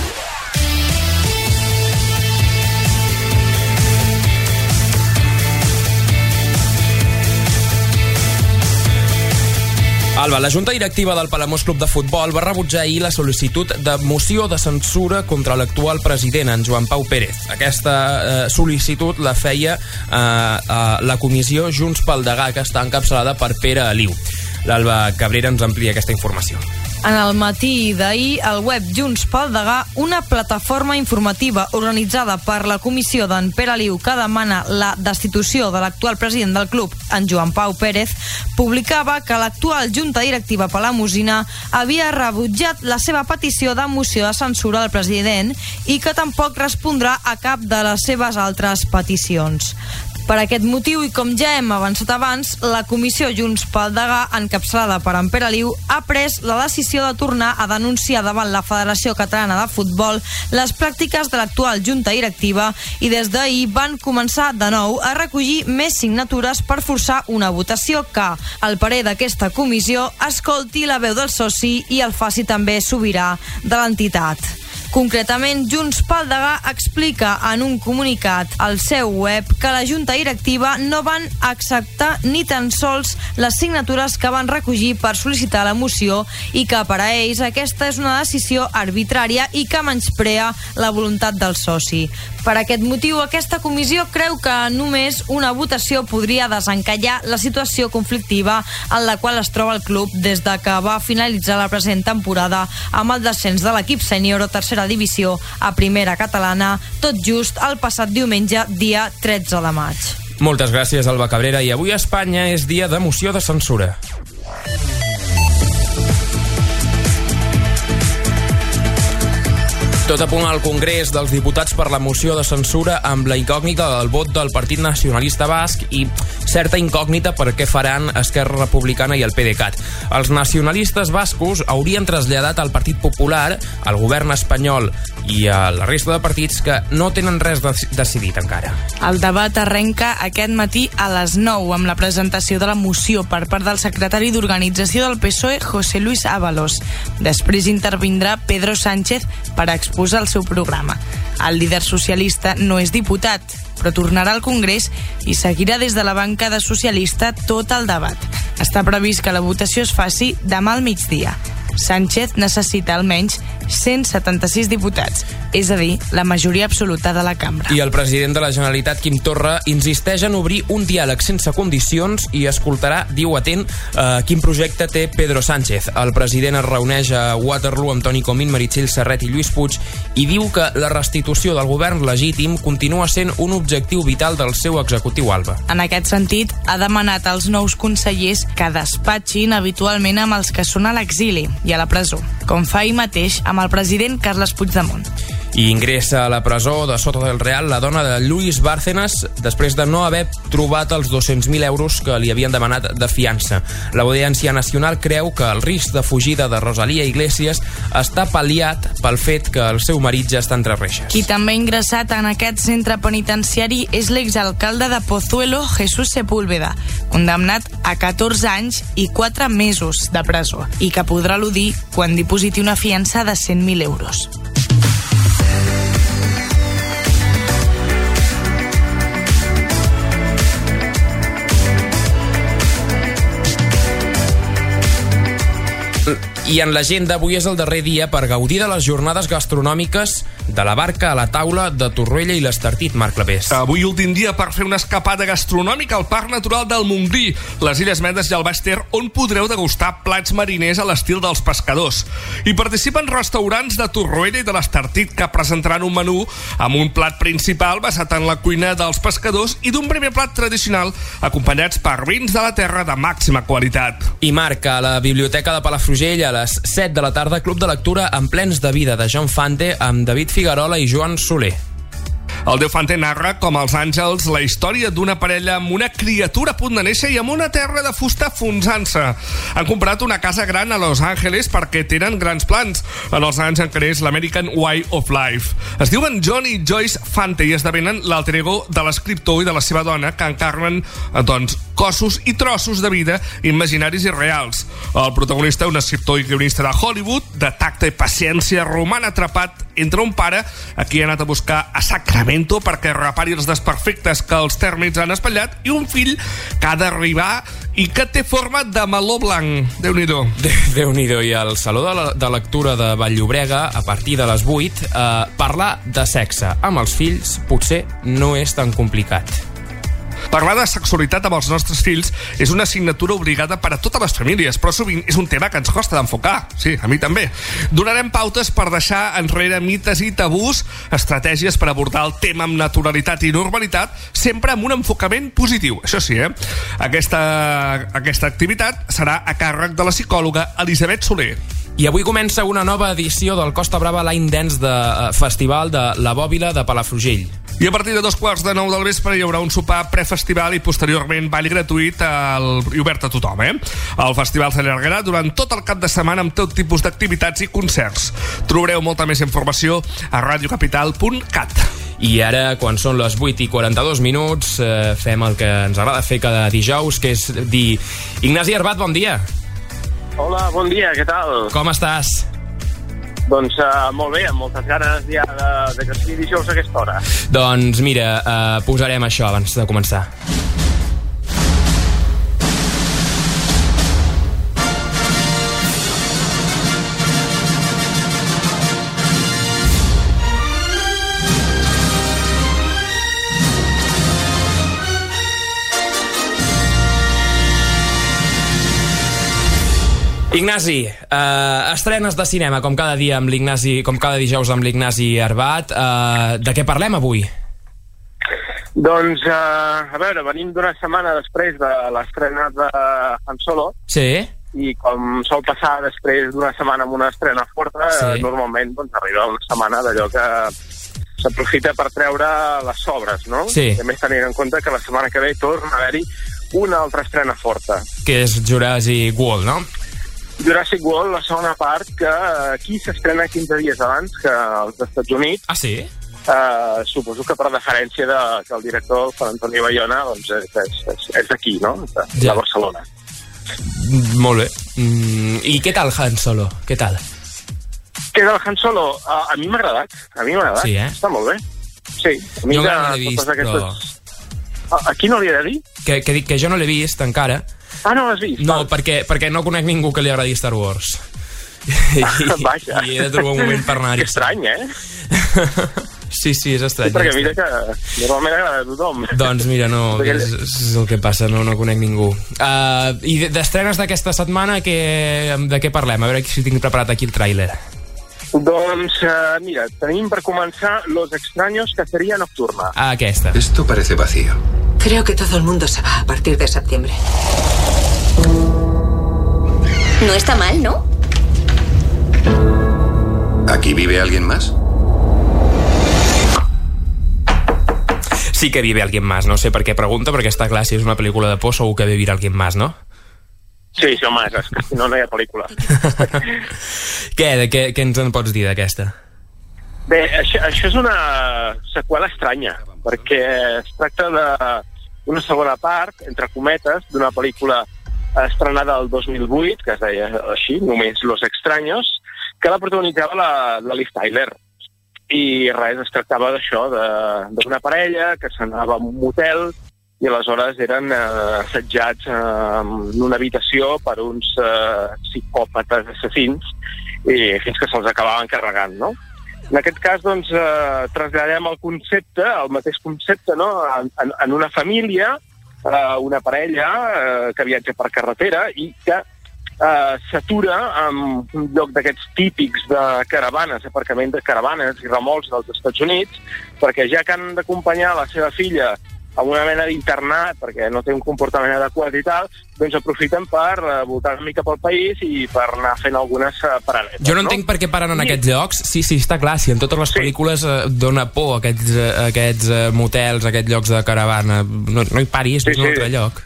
Alba, la junta directiva del Palamós Club de Futbol va rebutjar ahir la sol·licitud de moció de censura contra l'actual president, en Joan Pau Pérez. Aquesta eh, sol·licitud la feia eh, eh, la comissió Junts pel Degà, que està encapçalada per Pere Aliu. L'Alba Cabrera ens amplia aquesta informació. En el matí d'ahir, al web Junts pel Degà, una plataforma informativa organitzada per la comissió d'en Pere Aliu que demana la destitució de l'actual president del club, en Joan Pau Pérez, publicava que l'actual junta directiva palamosina havia rebutjat la seva petició de moció de censura del president i que tampoc respondrà a cap de les seves altres peticions. Per aquest motiu, i com ja hem avançat abans, la comissió Junts pel Degà, encapçalada per en Pere Aliu, ha pres la decisió de tornar a denunciar davant la Federació Catalana de Futbol les pràctiques de l'actual junta directiva i des d'ahir van començar de nou a recollir més signatures per forçar una votació que, al parer d'aquesta comissió, escolti la veu del soci i el faci també sobirà de l'entitat. Concretament, Junts pel Degà explica en un comunicat al seu web que la junta directiva no van acceptar ni tan sols les signatures que van recollir per sol·licitar la moció i que per a ells aquesta és una decisió arbitrària i que menysprea la voluntat del soci. Per aquest motiu, aquesta comissió creu que només una votació podria desencallar la situació conflictiva en la qual es troba el club des de que va finalitzar la present temporada amb el descens de l'equip sènior o tercera divisió a primera catalana, tot just el passat diumenge, dia tretze de maig. Moltes gràcies, Alba Cabrera. I avui a Espanya és dia de moció de censura. Tot a punt al Congrés dels Diputats per la moció de censura amb la incògnita del vot del Partit Nacionalista Basc i certa incògnita per què faran Esquerra Republicana i el PDeCAT. Els nacionalistes bascos haurien traslladat al Partit Popular, al govern espanyol i a la resta de partits que no tenen res de decidit encara. El debat arrenca aquest matí a les nou amb la presentació de la moció per part del secretari d'Organització del P S O E, José Luis Ábalos. Després intervindrà Pedro Sánchez per explicar proposar al seu programa. El líder socialista no és diputat, però tornarà al Congrés i seguirà des de la bancada socialista tot el debat. Està previst que la votació es faci demà al migdia. Sánchez necessita almenys cent setanta-sis diputats, és a dir, la majoria absoluta de la cambra. I el president de la Generalitat, Quim Torra, insisteix en obrir un diàleg sense condicions i escoltarà, diu atent, eh, quin projecte té Pedro Sánchez. El president es reuneix a Waterloo amb Toni Comín, Meritxell Serret i Lluís Puig i diu que la restitució del govern legítim continua sent un objectiu vital del seu executiu Alba. En aquest sentit, ha demanat als nous consellers que despatxin habitualment amb els que són a l'exili i a la presó, com fa ahir mateix amb el president Carles Puigdemont. I ingressa a la presó de Soto del Real la dona de Luis Bárcenas després de no haver trobat els dos-cents mil euros que li havien demanat de fiança. L'Audiència Nacional creu que el risc de fugida de Rosalía Iglesias està pal·liat pel fet que el seu marit ja està entre reixes. Qui també ha ingressat en aquest centre penitenciari és l'exalcalde de Pozuelo, Jesús Sepúlveda, condemnat a catorze anys i quatre mesos de presó, i que podrà eludir quan dipositi una fiança de cent mil euros. I en l'agenda avui és el darrer dia per gaudir de les jornades gastronòmiques de la Barca a la Taula de Torroella i l'Estartit, Marc Clapés. Avui últim dia per fer una escapada gastronòmica al Parc Natural del Montgrí, les Illes Medes i el Baix Ter, on podreu degustar plats mariners a l'estil dels pescadors. Hi participen restaurants de Torroella i de l'Estartit que presentaran un menú amb un plat principal basat en la cuina dels pescadors i d'un primer plat tradicional acompanyats per vins de la terra de màxima qualitat. I Marc, a la Biblioteca de Palafrugell a les set de la tarda, Club de Lectura en plens de vida de John Fante amb David Figuerola i Joan Soler. El Déu Fante narra, com els àngels, la història d'una parella amb una criatura a punt de néixer i amb una terra de fusta fonsant-se. Han comprat una casa gran a Los Angeles perquè tenen grans plans. En els anys en creix l'American Way of Life. Es diuen John i Joyce Fante i esdevenen l'alter ego de l'escriptor i de la seva dona, que encarnen, doncs, cossos i trossos de vida imaginaris i reals. El protagonista, un escriptor i guionista de Hollywood, de tacte i paciència, roman atrapat entre un pare a qui ha anat a buscar a Sacramento perquè repari els desperfectes que els tèrmits han espatllat, i un fill que ha d'arribar i que té forma de meló blanc. Déu-n'hi-do. Déu-n'hi-do. I al Saló de, la, de Lectura de Vall-llobrega, a partir de les vuit, eh, parlar de sexe amb els fills potser no és tan complicat. Parlar de sexualitat amb els nostres fills és una assignatura obligada per a totes les famílies, però sovint és un tema que ens costa d'enfocar. Sí, a mi també. Donarem pautes per deixar enrere mites i tabús, estratègies per abordar el tema amb naturalitat i normalitat, sempre amb un enfocament positiu. Això sí, eh? Aquesta, aquesta activitat serà a càrrec de la psicòloga Elisabet Soler. I avui comença una nova edició del Costa Brava Line Dance de uh, Festival de la Bòbila de Palafrugell. I a partir de dos quarts de nou del vespre hi haurà un sopar prefestival i posteriorment ball gratuït al... i obert a tothom, eh? El festival s'allargarà durant tot el cap de setmana amb tot tipus d'activitats i concerts. Trobareu molta més informació a radiocapital punt cat. I ara, quan són les vuit i quaranta-dos minuts, eh, fem el que ens agrada fer cada dijous, que és dir... Ignasi Arbat, bon dia. Hola, bon dia, què tal? Com estàs? Doncs uh, molt bé, amb moltes ganes ja de, de que sigui dijous a aquesta hora. Doncs mira, uh, posarem això abans de començar. Ignasi, uh, estrenes de cinema, com cada dia amb l'Ignasi, com cada dijous amb l'Ignasi Arbat. Uh, de què parlem avui? Doncs, uh, a veure, venim d'una setmana després de l'estrena de Han Solo. Sí. I com sol passar després d'una setmana amb una estrena forta, sí. uh, normalment doncs, arriba una setmana d'allò que s'aprofita per treure les sobres, no? Sí. I a més tenint en compte que la setmana que ve torna a haver-hi una altra estrena forta. Que és Jurassic World, no? Jurassic World, la segona part, que aquí s'estrena quinze dies abans que als Estats Units. Ah, sí? Uh, suposo que per deferència de, que el director, Juan Antonio Bayona, doncs és, és, és, és d'aquí, no? De, ja. de Barcelona. Molt bé. Mm, I què tal Han Solo? Què tal? Què és el Han Solo? A, a mi m'ha agradat, a mi m'ha agradat. Sí, eh? Està molt bé. Sí, a mi jo de, no l'he vist, aquestes... però... A, a qui no li he de dir? Que, que dic que jo no l'he vist encara. Ah, no l'has vist? No, perquè, perquè no conec ningú que li agradi Star Wars. I, Vaja. I he de trobar un moment per anar-hi. Que estrany, eh? Sí, sí, és estrany. Sí, perquè mira que normalment agrada a tothom. Doncs mira, no, Perquè... és, és el que passa, no, no conec ningú. Uh, I d'estrenes d'aquesta setmana, que, de què parlem? A veure si tinc preparat aquí el tràiler. Doncs, uh, mira, tenim per començar Los extraños cacería nocturna. Ah, aquesta. Esto parece vacío. Creo que todo el mundo se va a partir de septiembre. No está mal, ¿no? ¿Aquí vive alguien más? Sí que vive alguien más, no sé per què pregunta, perquè està clar, si és una pel·lícula de por segur que vivirà alguien más, no? Sí, sí, home, és que si no, no hi ha pel·lícula. Què, de què, què ens en pots dir d'aquesta? Bé, això, això és una seqüela estranya, perquè es tracta d'una segona part, entre cometes, d'una pel·lícula estrenada el dos mil vuit, que es deia així, només Los extraños, que la protagonitzava la, la Liv Tyler. I res, es tractava d'això, d'una parella que s'anava a un motel i aleshores eren eh, assetjats eh, en una habitació per uns eh, psicòpates assassins i fins que se'ls acabaven carregant, no? En aquest cas, doncs, eh, traslladem el concepte, el mateix concepte, no?, en, en, en una família, eh, una parella eh, que viatja per carretera i que Uh, s'atura en un lloc d'aquests típics de caravanes, aparcament de caravanes i remolcs dels Estats Units, perquè ja que han d'acompanyar la seva filla a una mena d'internat perquè no té un comportament adequat i tal, doncs aprofiten per uh, voltar una mica pel país i per anar fent algunes uh, paradetes. Jo no entenc no? per què paren en I... aquests llocs. Sí, sí, està clar, si en totes les sí. pel·lícules uh, dona por aquests, uh, aquests uh, motels, aquests llocs de caravana. No, no hi paris, sí, és un sí. altre lloc.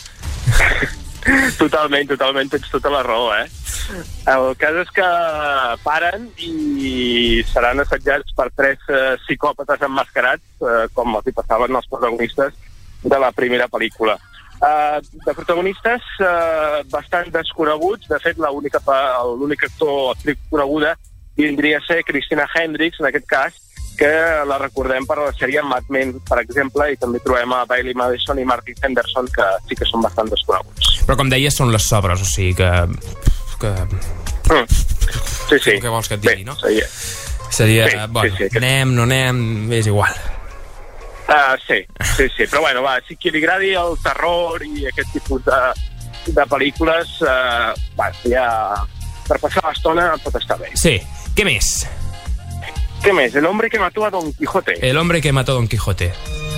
Totalment, totalment, tens tota la raó, eh? El cas és que paren i seran assetjats per tres eh, psicòpates emmascarats, eh, com els hi passaven els protagonistes de la primera pel·lícula. Eh, de protagonistes eh, bastant desconeguts, de fet l'únic actor o actriu coneguda vindria a ser Christina Hendricks, en aquest cas, que la recordem per la sèrie Mad Men, per exemple, i també trobem a Bailey Madison i Martin Henderson, que sí que són bastant desconeguts. Però com deies, són les sobres, o sigui que... que... Mm. Sí, sí. Què vols que et digui, Bé, no? Seria... Seria, sí, bueno, sí, sí, anem, no anem, és igual. Uh, sí, sí, sí, però bueno, va, si qui li agradi el terror i aquest tipus de, de pel·lícules, uh, va, ja per passar l'estona pot estar bé. Sí, què més? ¿Qué más? El hombre que mató a Don Quijote. El hombre que mató a Don Quijote.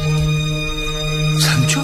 ¿Sancho?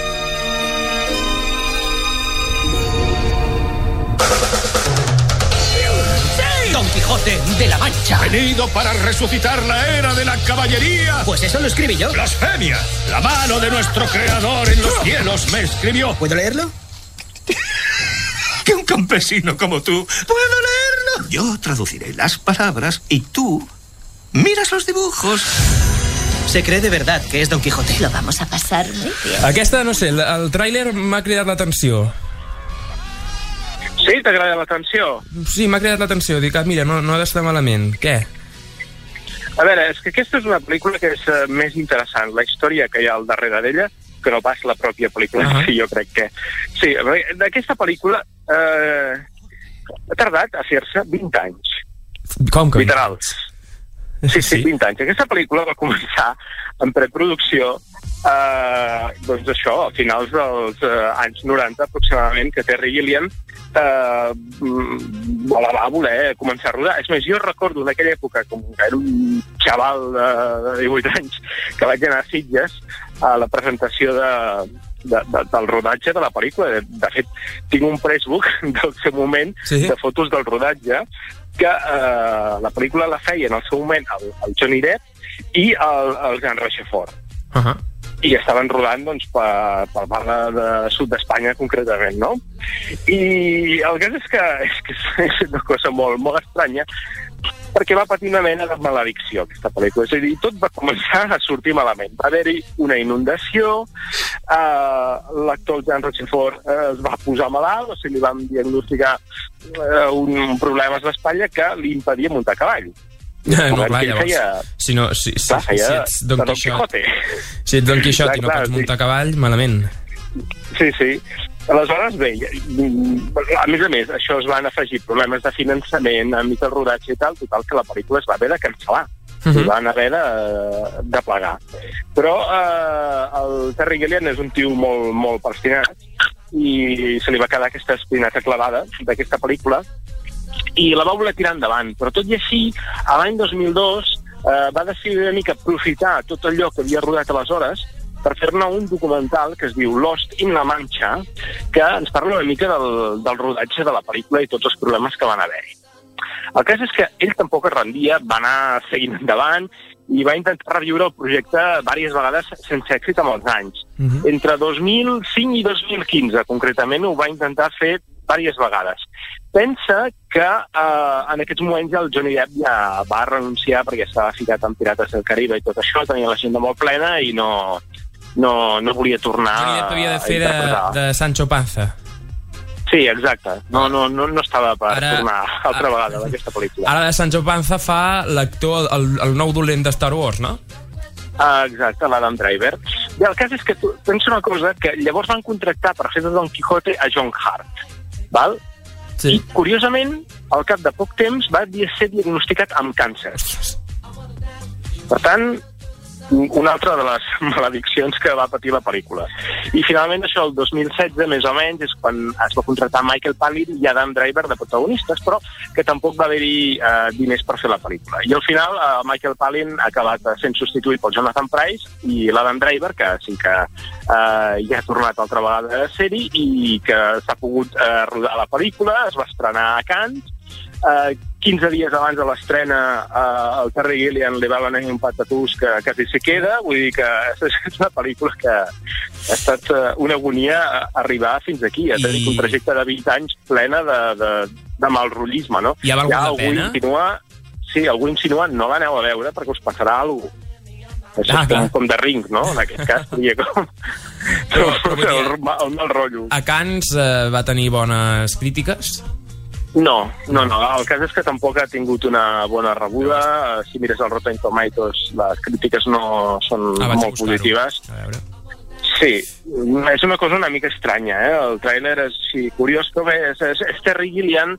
¡Sí! Don Quijote de la Mancha. Venido para resucitar la era de la caballería. Pues eso lo escribí yo. Blasfemia. La mano de nuestro creador en los cielos me escribió. ¿Puedo leerlo? Que un campesino como tú. ¿Puedo leerlo? Yo traduciré las palabras y tú miras los dibujos. Se cree de verdad que es Don Quijote. Lo vamos a pasar muy bien. Aquesta, no sé, el, el tràiler m'ha cridat l'atenció. Sí, t'agrada l'atenció? Sí, m'ha cridat l'atenció. Dic, ah, mira, no, no ha d'estar malament. Què? A veure, és que aquesta és una pel·lícula que és uh, més interessant, la història que hi ha al darrere d'ella, que no pas la pròpia pel·lícula. Uh-huh. Sí, jo crec que... Sí, d'aquesta pel·lícula eh, ha tardat a fer-se vint anys. Com que? Literals. Sí, sí, vint anys. Aquesta pel·lícula va començar en preproducció eh, doncs això, a finals dels eh, anys noranta aproximadament, que Terry Gilliam eh, la va voler començar a rodar. És més, jo recordo en aquella època, com que era un xaval de, de divuit anys, que vaig anar a Sitges a la presentació de, de, de, del rodatge de la pel·lícula. De, de fet, tinc un pressbook del seu moment, sí? de fotos del rodatge, que eh, la pel·lícula la feia en el seu moment el, el Johnny Depp i el, el Jean Rochefort. Uh-huh. I estaven rodant doncs, per, per part de, de sud d'Espanya concretament, no? I el cas és que és, que és una cosa molt, molt estranya, perquè va patir una mena de maledicció aquesta pel·lícula. És a dir, tot va començar a sortir malament. Va haver-hi una inundació, uh, l'actor Jean Rochefort uh, es va posar malalt, o sigui, li van diagnosticar uh, un problemes d'espatlla que li impedia muntar a cavall. No, clar, llavors, feia... si, no, si, si, clar, feia si ets Don Don Quixote, si ets Don Quixote i no clar, pots muntar sí. a cavall, malament. Sí, sí. Aleshores, bé, a més a més, això es van afegir problemes de finançament, enmig del rodatge i tal, total que la pel·lícula es va haver de cancel·lar. Uh -huh. I van haver de, de plegar. Però eh, el Terry Gilliam és un tio molt, molt perstinat i se li va quedar aquesta espineta clavada d'aquesta pel·lícula i la va voler tirar endavant, però tot i així, a l'any dos mil dos eh, va decidir una mica aprofitar tot allò que havia rodat aleshores per fer-ne un documental que es diu Lost in La Mancha, que ens parla una mica del, del rodatge de la pel·lícula i tots els problemes que van haver-hi. El cas és que ell tampoc es rendia, va anar seguint endavant i va intentar reviure el projecte diverses vegades sense èxit amb els anys. Uh-huh. Entre dos mil cinc i dos mil quinze, concretament, ho va intentar fer diverses vegades. Pensa que eh, en aquests moments el Johnny Depp ja va renunciar perquè estava ficat en Pirates del Caribe i tot això, tenia l'agenda molt plena i no, no, no volia tornar Johnny Depp havia de fer de, de Sancho Panza. Sí, exacte. No, no, no, no estava per ara, tornar altra ara, vegada d'aquesta pel·lícula. Ara de Sancho Panza fa l'actor, el, el nou dolent de Star Wars, no? Ah, exacte, l'Adam Driver. Bé, el cas és que tu, pensa una cosa, que llavors van contractar per fer de Don Quixote a John Hart, val? Sí. I, curiosament, al cap de poc temps va ser diagnosticat amb càncer. Per tant, una altra de les malediccions que va patir la pel·lícula. I finalment això, el dos mil setze, més o menys, és quan es va contractar Michael Palin i Adam Driver de protagonistes, però que tampoc va haver-hi eh, diners per fer la pel·lícula. I al final, eh, Michael Palin ha acabat sent substituït pel Jonathan Pryce i l'Adam Driver, que sí que eh, ja ha tornat altra vegada a ser-hi i que s'ha pogut eh, rodar la pel·lícula, es va estrenar a Cannes. Uh, quinze dies abans de l'estrena uh, el Terry Gilliam li va venir un patatús que quasi s'hi queda, vull dir que és una pel·lícula que ha estat uh, una agonia arribar fins aquí, ha tenit I... un trajecte de vint anys plena de, de, de malrotllisme, no? I ha valgut la pena? Insinua, sí, algú insinua, no l'aneu a veure perquè us passarà alguna cosa. Això ah, és com, com de Ring, no? En aquest cas, seria com... però, però, però, el, el mal rotllo. A Cannes uh, va tenir bones crítiques? No, no, no. El cas és que tampoc ha tingut una bona rebuda. Si mires el Rotten Tomatoes, les crítiques no són ah, molt positives. Sí, és una cosa una mica estranya, eh? El tràiler és sí, curiós, però bé, és, és, és Terry Gilliam.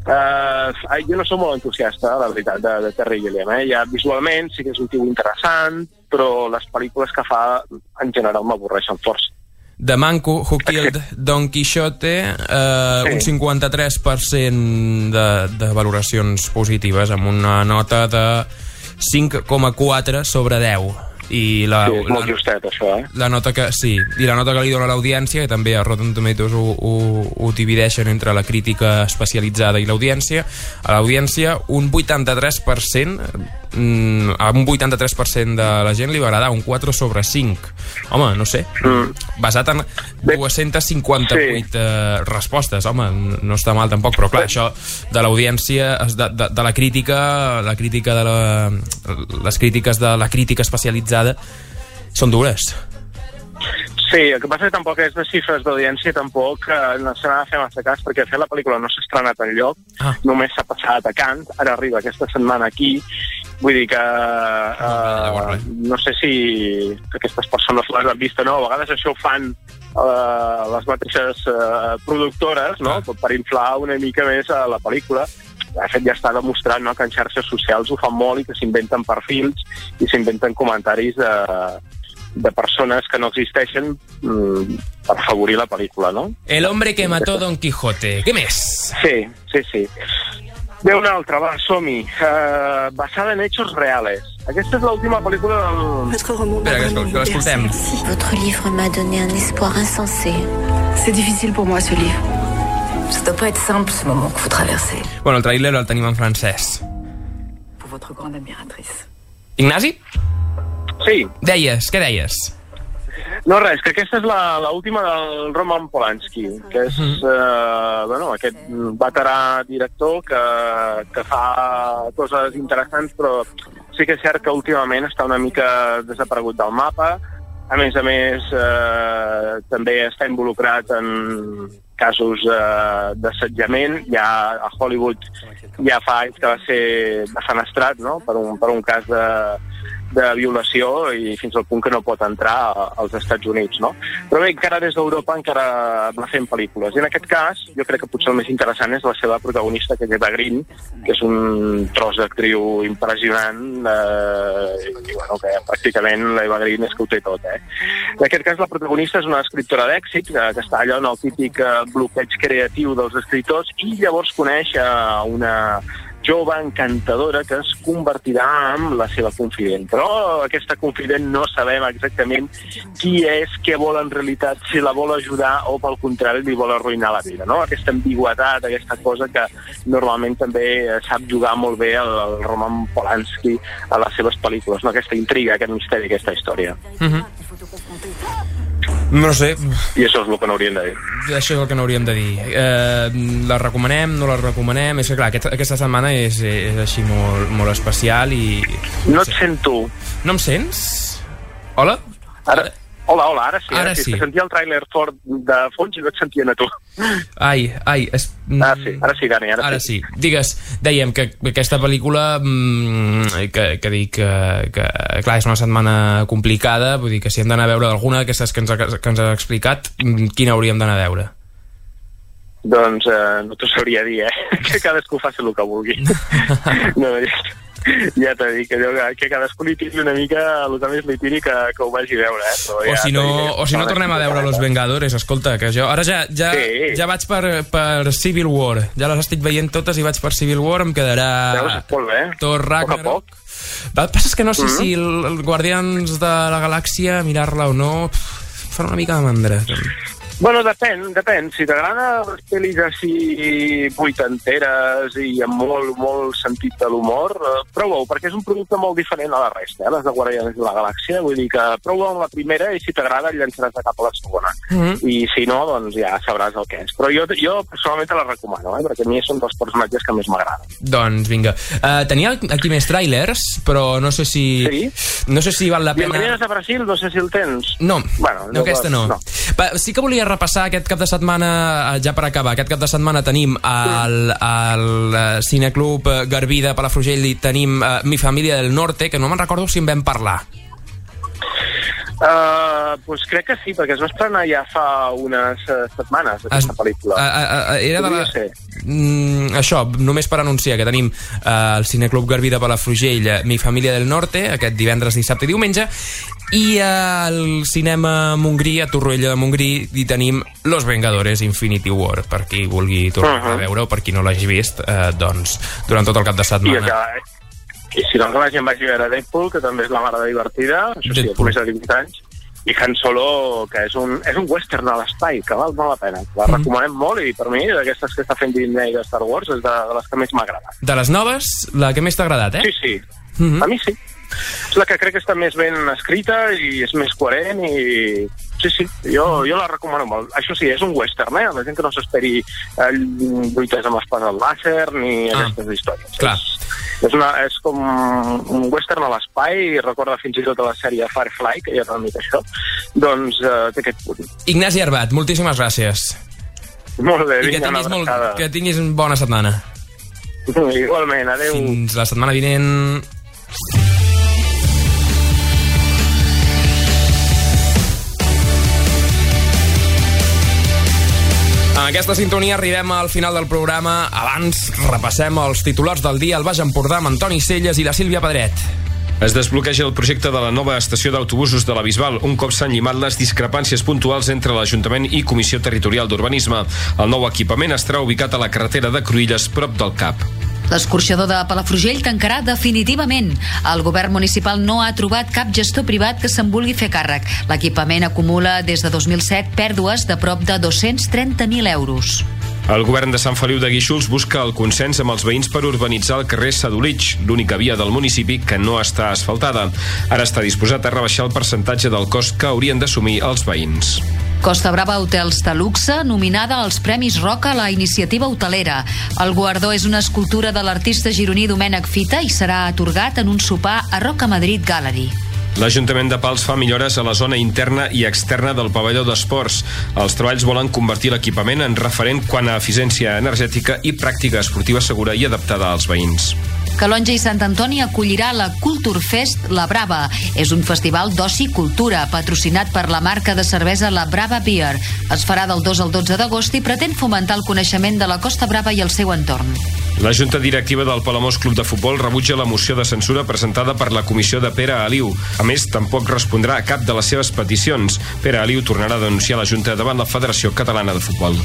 Uh, jo no soc molt entusiasta, la veritat, de, de Terry Gilliam. Eh? Ja visualment sí que és un tio interessant, però les pel·lícules que fa en general m'avorreixen força. The Man Who Killed Don Quixote, eh, sí. Un cinquanta-tres per cent de, de valoracions positives, amb una nota de cinc coma quatre sobre deu. I la, sí, és molt la, justet, això, eh? La nota que, sí, i la nota que li dona l'audiència, que també a Rotten Tomatoes ho, ho, ho divideixen entre la crítica especialitzada i l'audiència. A l'audiència, un vuitanta-tres per cent, mm, a un vuitanta-tres per cent de la gent li va agradar, un quatre sobre cinc. Home, no sé, mm. basat en dues-centes cinquanta-vuit sí. eh, respostes, home, no està mal tampoc, però clar, això de l'audiència, de, de, de la crítica, la crítica de la, les crítiques de la crítica especialitzada són dures. Sí, el que passa que tampoc és de xifres d'audiència, tampoc eh, no se n'ha de fer massa cas, perquè de fet la pel·lícula no s'ha estrenat enlloc, ah. només s'ha passat a Cannes, ara arriba aquesta setmana aquí, vull dir que eh, no sé si aquestes persones les han vist o no, a vegades això ho fan eh, les mateixes eh, productores, no? Ah. Per inflar una mica més a la pel·lícula. De fet, ja està demostrat, no?, que en xarxes socials ho fan molt i que s'inventen perfils i s'inventen comentaris de, de persones que no existeixen mm, per afavorir la pel·lícula, no? El hombre que mató Don Quijote. Què més? Sí, sí, sí. Ve una altra, va, som-hi. Uh, basada en hechos reales. Aquesta és l'última pel·lícula del... Espera, que l'escoltem. Votre livre m'a donné un espoir insensé. C'est difficile pour moi, ce livre. Ça doit pas être simple, ce moment que vous traversez. Bueno, el tràiler el tenim en francès. Pour votre grande admiratrice. Ignasi? Sí. Deies, què deies? No, res, que aquesta és l'última del Roman Polanski, que és mm. eh, bueno, aquest veterà director que, que fa coses interessants, però sí que és cert que últimament està una mica desaparegut del mapa. A més a més, eh, també està involucrat en casos eh, d'assetjament. Ja a Hollywood ja fa anys que va ser defenestrat, no?, per un, per un cas de, de violació i fins al punt que no pot entrar als Estats Units, no? Però bé, encara des d'Europa encara va fent pel·lícules. I en aquest cas, jo crec que potser el més interessant és la seva protagonista, que és Eva Green, que és un tros d'actriu impressionant, eh, i bueno, que pràcticament l'Eva Green és que ho té tot, eh? En aquest cas, la protagonista és una escriptora d'èxit, que, que està allò en el típic bloqueig creatiu dels escriptors, i llavors coneix una jove encantadora que es convertirà en la seva confident. Però aquesta confident no sabem exactament qui és, què vol en realitat, si la vol ajudar o pel contrari li vol arruïnar la vida, no? Aquesta ambigüitat, aquesta cosa que normalment també sap jugar molt bé el, el Roman Polanski a les seves pel·lícules, no? Aquesta intriga, aquest misteri, aquesta història. Mhm. No sé. I això és el que no hauríem de dir. Això és el que no hauríem de dir. Eh, la recomanem, no la recomanem? És que clar, aquest, aquesta setmana és, és així molt, molt especial i... No, no et sento. No em sents? Hola? Ara... Hola, hola, ara sí. Ara sí. sí. Sentia el tràiler fort de fons i no et sentien a tu. Ai, ai... Es... Ah, sí, ara sí, Dani, ara, ara sí. sí. Digues, dèiem que aquesta pel·lícula mmm, que, que dic que, que clar, és una setmana complicada, vull dir que si hem d'anar a veure alguna d'aquestes que ens ha, que ens ha explicat, quina hauríem d'anar a veure? Doncs eh, no t'ho sabria dir, eh? Que cadascú faci el que vulgui. No, ja t'he dit, que, que cadascú li tiri una mica el que més li tiri que, que ho vagi a veure, eh? Però o ja si no, o si no tornem a veure Los Vengadores, escolta, que jo ara ja, ja, sí. ja vaig per, per Civil War, ja les estic veient totes i vaig per Civil War, em quedarà molt bé. Thor Ragnarok. El que passa és que no sé mm-hmm. si el, el Guardians de la Galàxia, mirar-la o no, pff, fa una mica de mandra. Bueno, depèn, depèn. Si t'agrada les pel·lis així vuitanteres i amb molt, molt sentit de l'humor, eh, prova-ho, perquè és un producte molt diferent a la resta, eh, les de Guardians de la Galàxia. Vull dir que prova-ho amb la primera i si t'agrada et llançaràs de cap a la segona. Mm-hmm. I si no, doncs ja sabràs el que és. Però jo, jo personalment te la recomano, eh, perquè a mi són dels personatges que més m'agraden. Doncs vinga. Uh, tenia aquí més tràilers, però no sé si... Sí? No sé si val la pena... Bienvenidos a Brasil, no sé si el tens. No, bueno, no aquesta no. no. Pa, sí que volia repassar aquest cap de setmana, ja per acabar, aquest cap de setmana tenim al, al Cineclub Garbí de Palafrugell i tenim uh, Mi Família del Norte, que no me'n recordo si en vam parlar. Uh, pues crec que sí, perquè es va estrenar ja fa unes uh, setmanes aquesta es, pel·lícula. Uh, uh, uh, era de la... Mm, això, només per anunciar que tenim uh, el Cineclub Garbí de Palafrugell Mi Família del Norte, aquest divendres, dissabte i diumenge, i al uh, Cinema Montgrí, a Torroella de Montgrí, hi tenim Los Vengadores Infinity War, per qui vulgui tornar uh-huh. a veure o per qui no l'hagi vist, uh, doncs durant tot el cap de setmana. I que, I si no, que la gent vagi a veure Deadpool, que també és la mare divertida, això sí, és més de divuit anys, i Han Solo, que és un, és un western a l'espai, que val molt la pena. La mm. recomanem molt i per mi, d'aquestes que està fent Disney de Star Wars, és de, de les que més m'ha agradat. De les noves, la que més t'ha agradat, eh? Sí, sí. Mm-hmm. A mi sí. És la que crec que està més ben escrita i és més coherent i... Sí, sí, jo, jo la recomano molt. Això sí, és un western, eh? La gent que no s'esperi eh, lluites amb espasa làser ni ah, aquestes històries. Clar. És, és, una, és com un western a l'espai i recorda fins i tot a la sèrie Firefly, que ja és una mica això. Doncs eh, té aquest punt. Ignasi Arbat, moltíssimes gràcies. Molt bé, vinga, I que tinguis, molt, que tinguis bona setmana. Igualment, adeu. Fins la setmana vinent. Amb aquesta sintonia arribem al final del programa. Abans repassem els titulars del dia al Baix Empordà amb Antoni Celles i la Sílvia Pedret. Es desbloqueja el projecte de la nova estació d'autobusos de la Bisbal, un cop s'han llimat les discrepàncies puntuals entre l'Ajuntament i Comissió Territorial d'Urbanisme. El nou equipament estarà ubicat a la carretera de Cruïlles, prop del Cap. L'escorxador de Palafrugell tancarà definitivament. El govern municipal no ha trobat cap gestor privat que se'n vulgui fer càrrec. L'equipament acumula des de dos mil set pèrdues de prop de dos-cents trenta mil euros. El govern de Sant Feliu de Guíxols busca el consens amb els veïns per urbanitzar el carrer Sadolitx, l'única via del municipi que no està asfaltada. Ara està disposat a rebaixar el percentatge del cost que haurien d'assumir els veïns. Costa Brava Hotels de Luxe, nominada als Premis Roca a la iniciativa hotelera. El guardó és una escultura de l'artista gironí Domènec Fita i serà atorgat en un sopar a Roca Madrid Gallery. L'Ajuntament de Pals fa millores a la zona interna i externa del pavelló d'esports. Els treballs volen convertir l'equipament en referent quant a eficiència energètica i pràctica esportiva segura i adaptada als veïns. Calonge i Sant Antoni acollirà la Culturfest La Brava. És un festival d'oci i cultura, patrocinat per la marca de cervesa La Brava Beer. Es farà del dos al dotze d'agost i pretén fomentar el coneixement de la Costa Brava i el seu entorn. La Junta Directiva del Palamós Club de Futbol rebutja la moció de censura presentada per la comissió de Pere Aliu. A més, tampoc respondrà a cap de les seves peticions. Pere Aliu tornarà a denunciar la Junta davant la Federació Catalana de Futbol.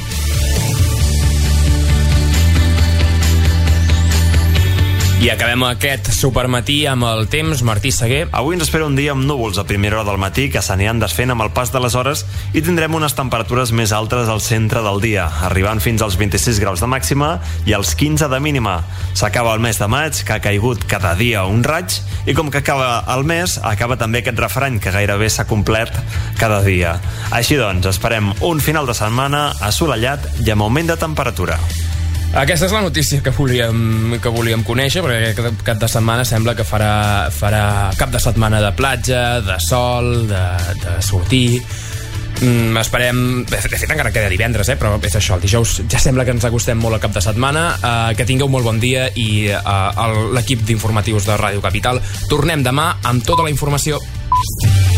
I acabem aquest supermatí amb el temps. Martí Seguer. Avui ens espera un dia amb núvols a primera hora del matí que s'aniran desfent amb el pas de les hores i tindrem unes temperatures més altes al centre del dia, arribant fins als vint-i-sis graus de màxima i als quinze de mínima. S'acaba el mes de maig, que ha caigut cada dia un raig, i com que acaba el mes, acaba també aquest refrany que gairebé s'ha complert cada dia. Així doncs, esperem un final de setmana assolellat i amb augment de temperatura. Aquesta és la notícia que volíem, que volíem conèixer, perquè aquest cap de setmana sembla que farà, farà cap de setmana de platja, de sol, de, de sortir. Mm, esperem... De fet, encara queda divendres, eh? Però és això, el dijous ja sembla que ens acostem molt al cap de setmana. Uh, que tingueu molt bon dia i uh, l'equip d'informatius de Ràdio Capital tornem demà amb tota la informació.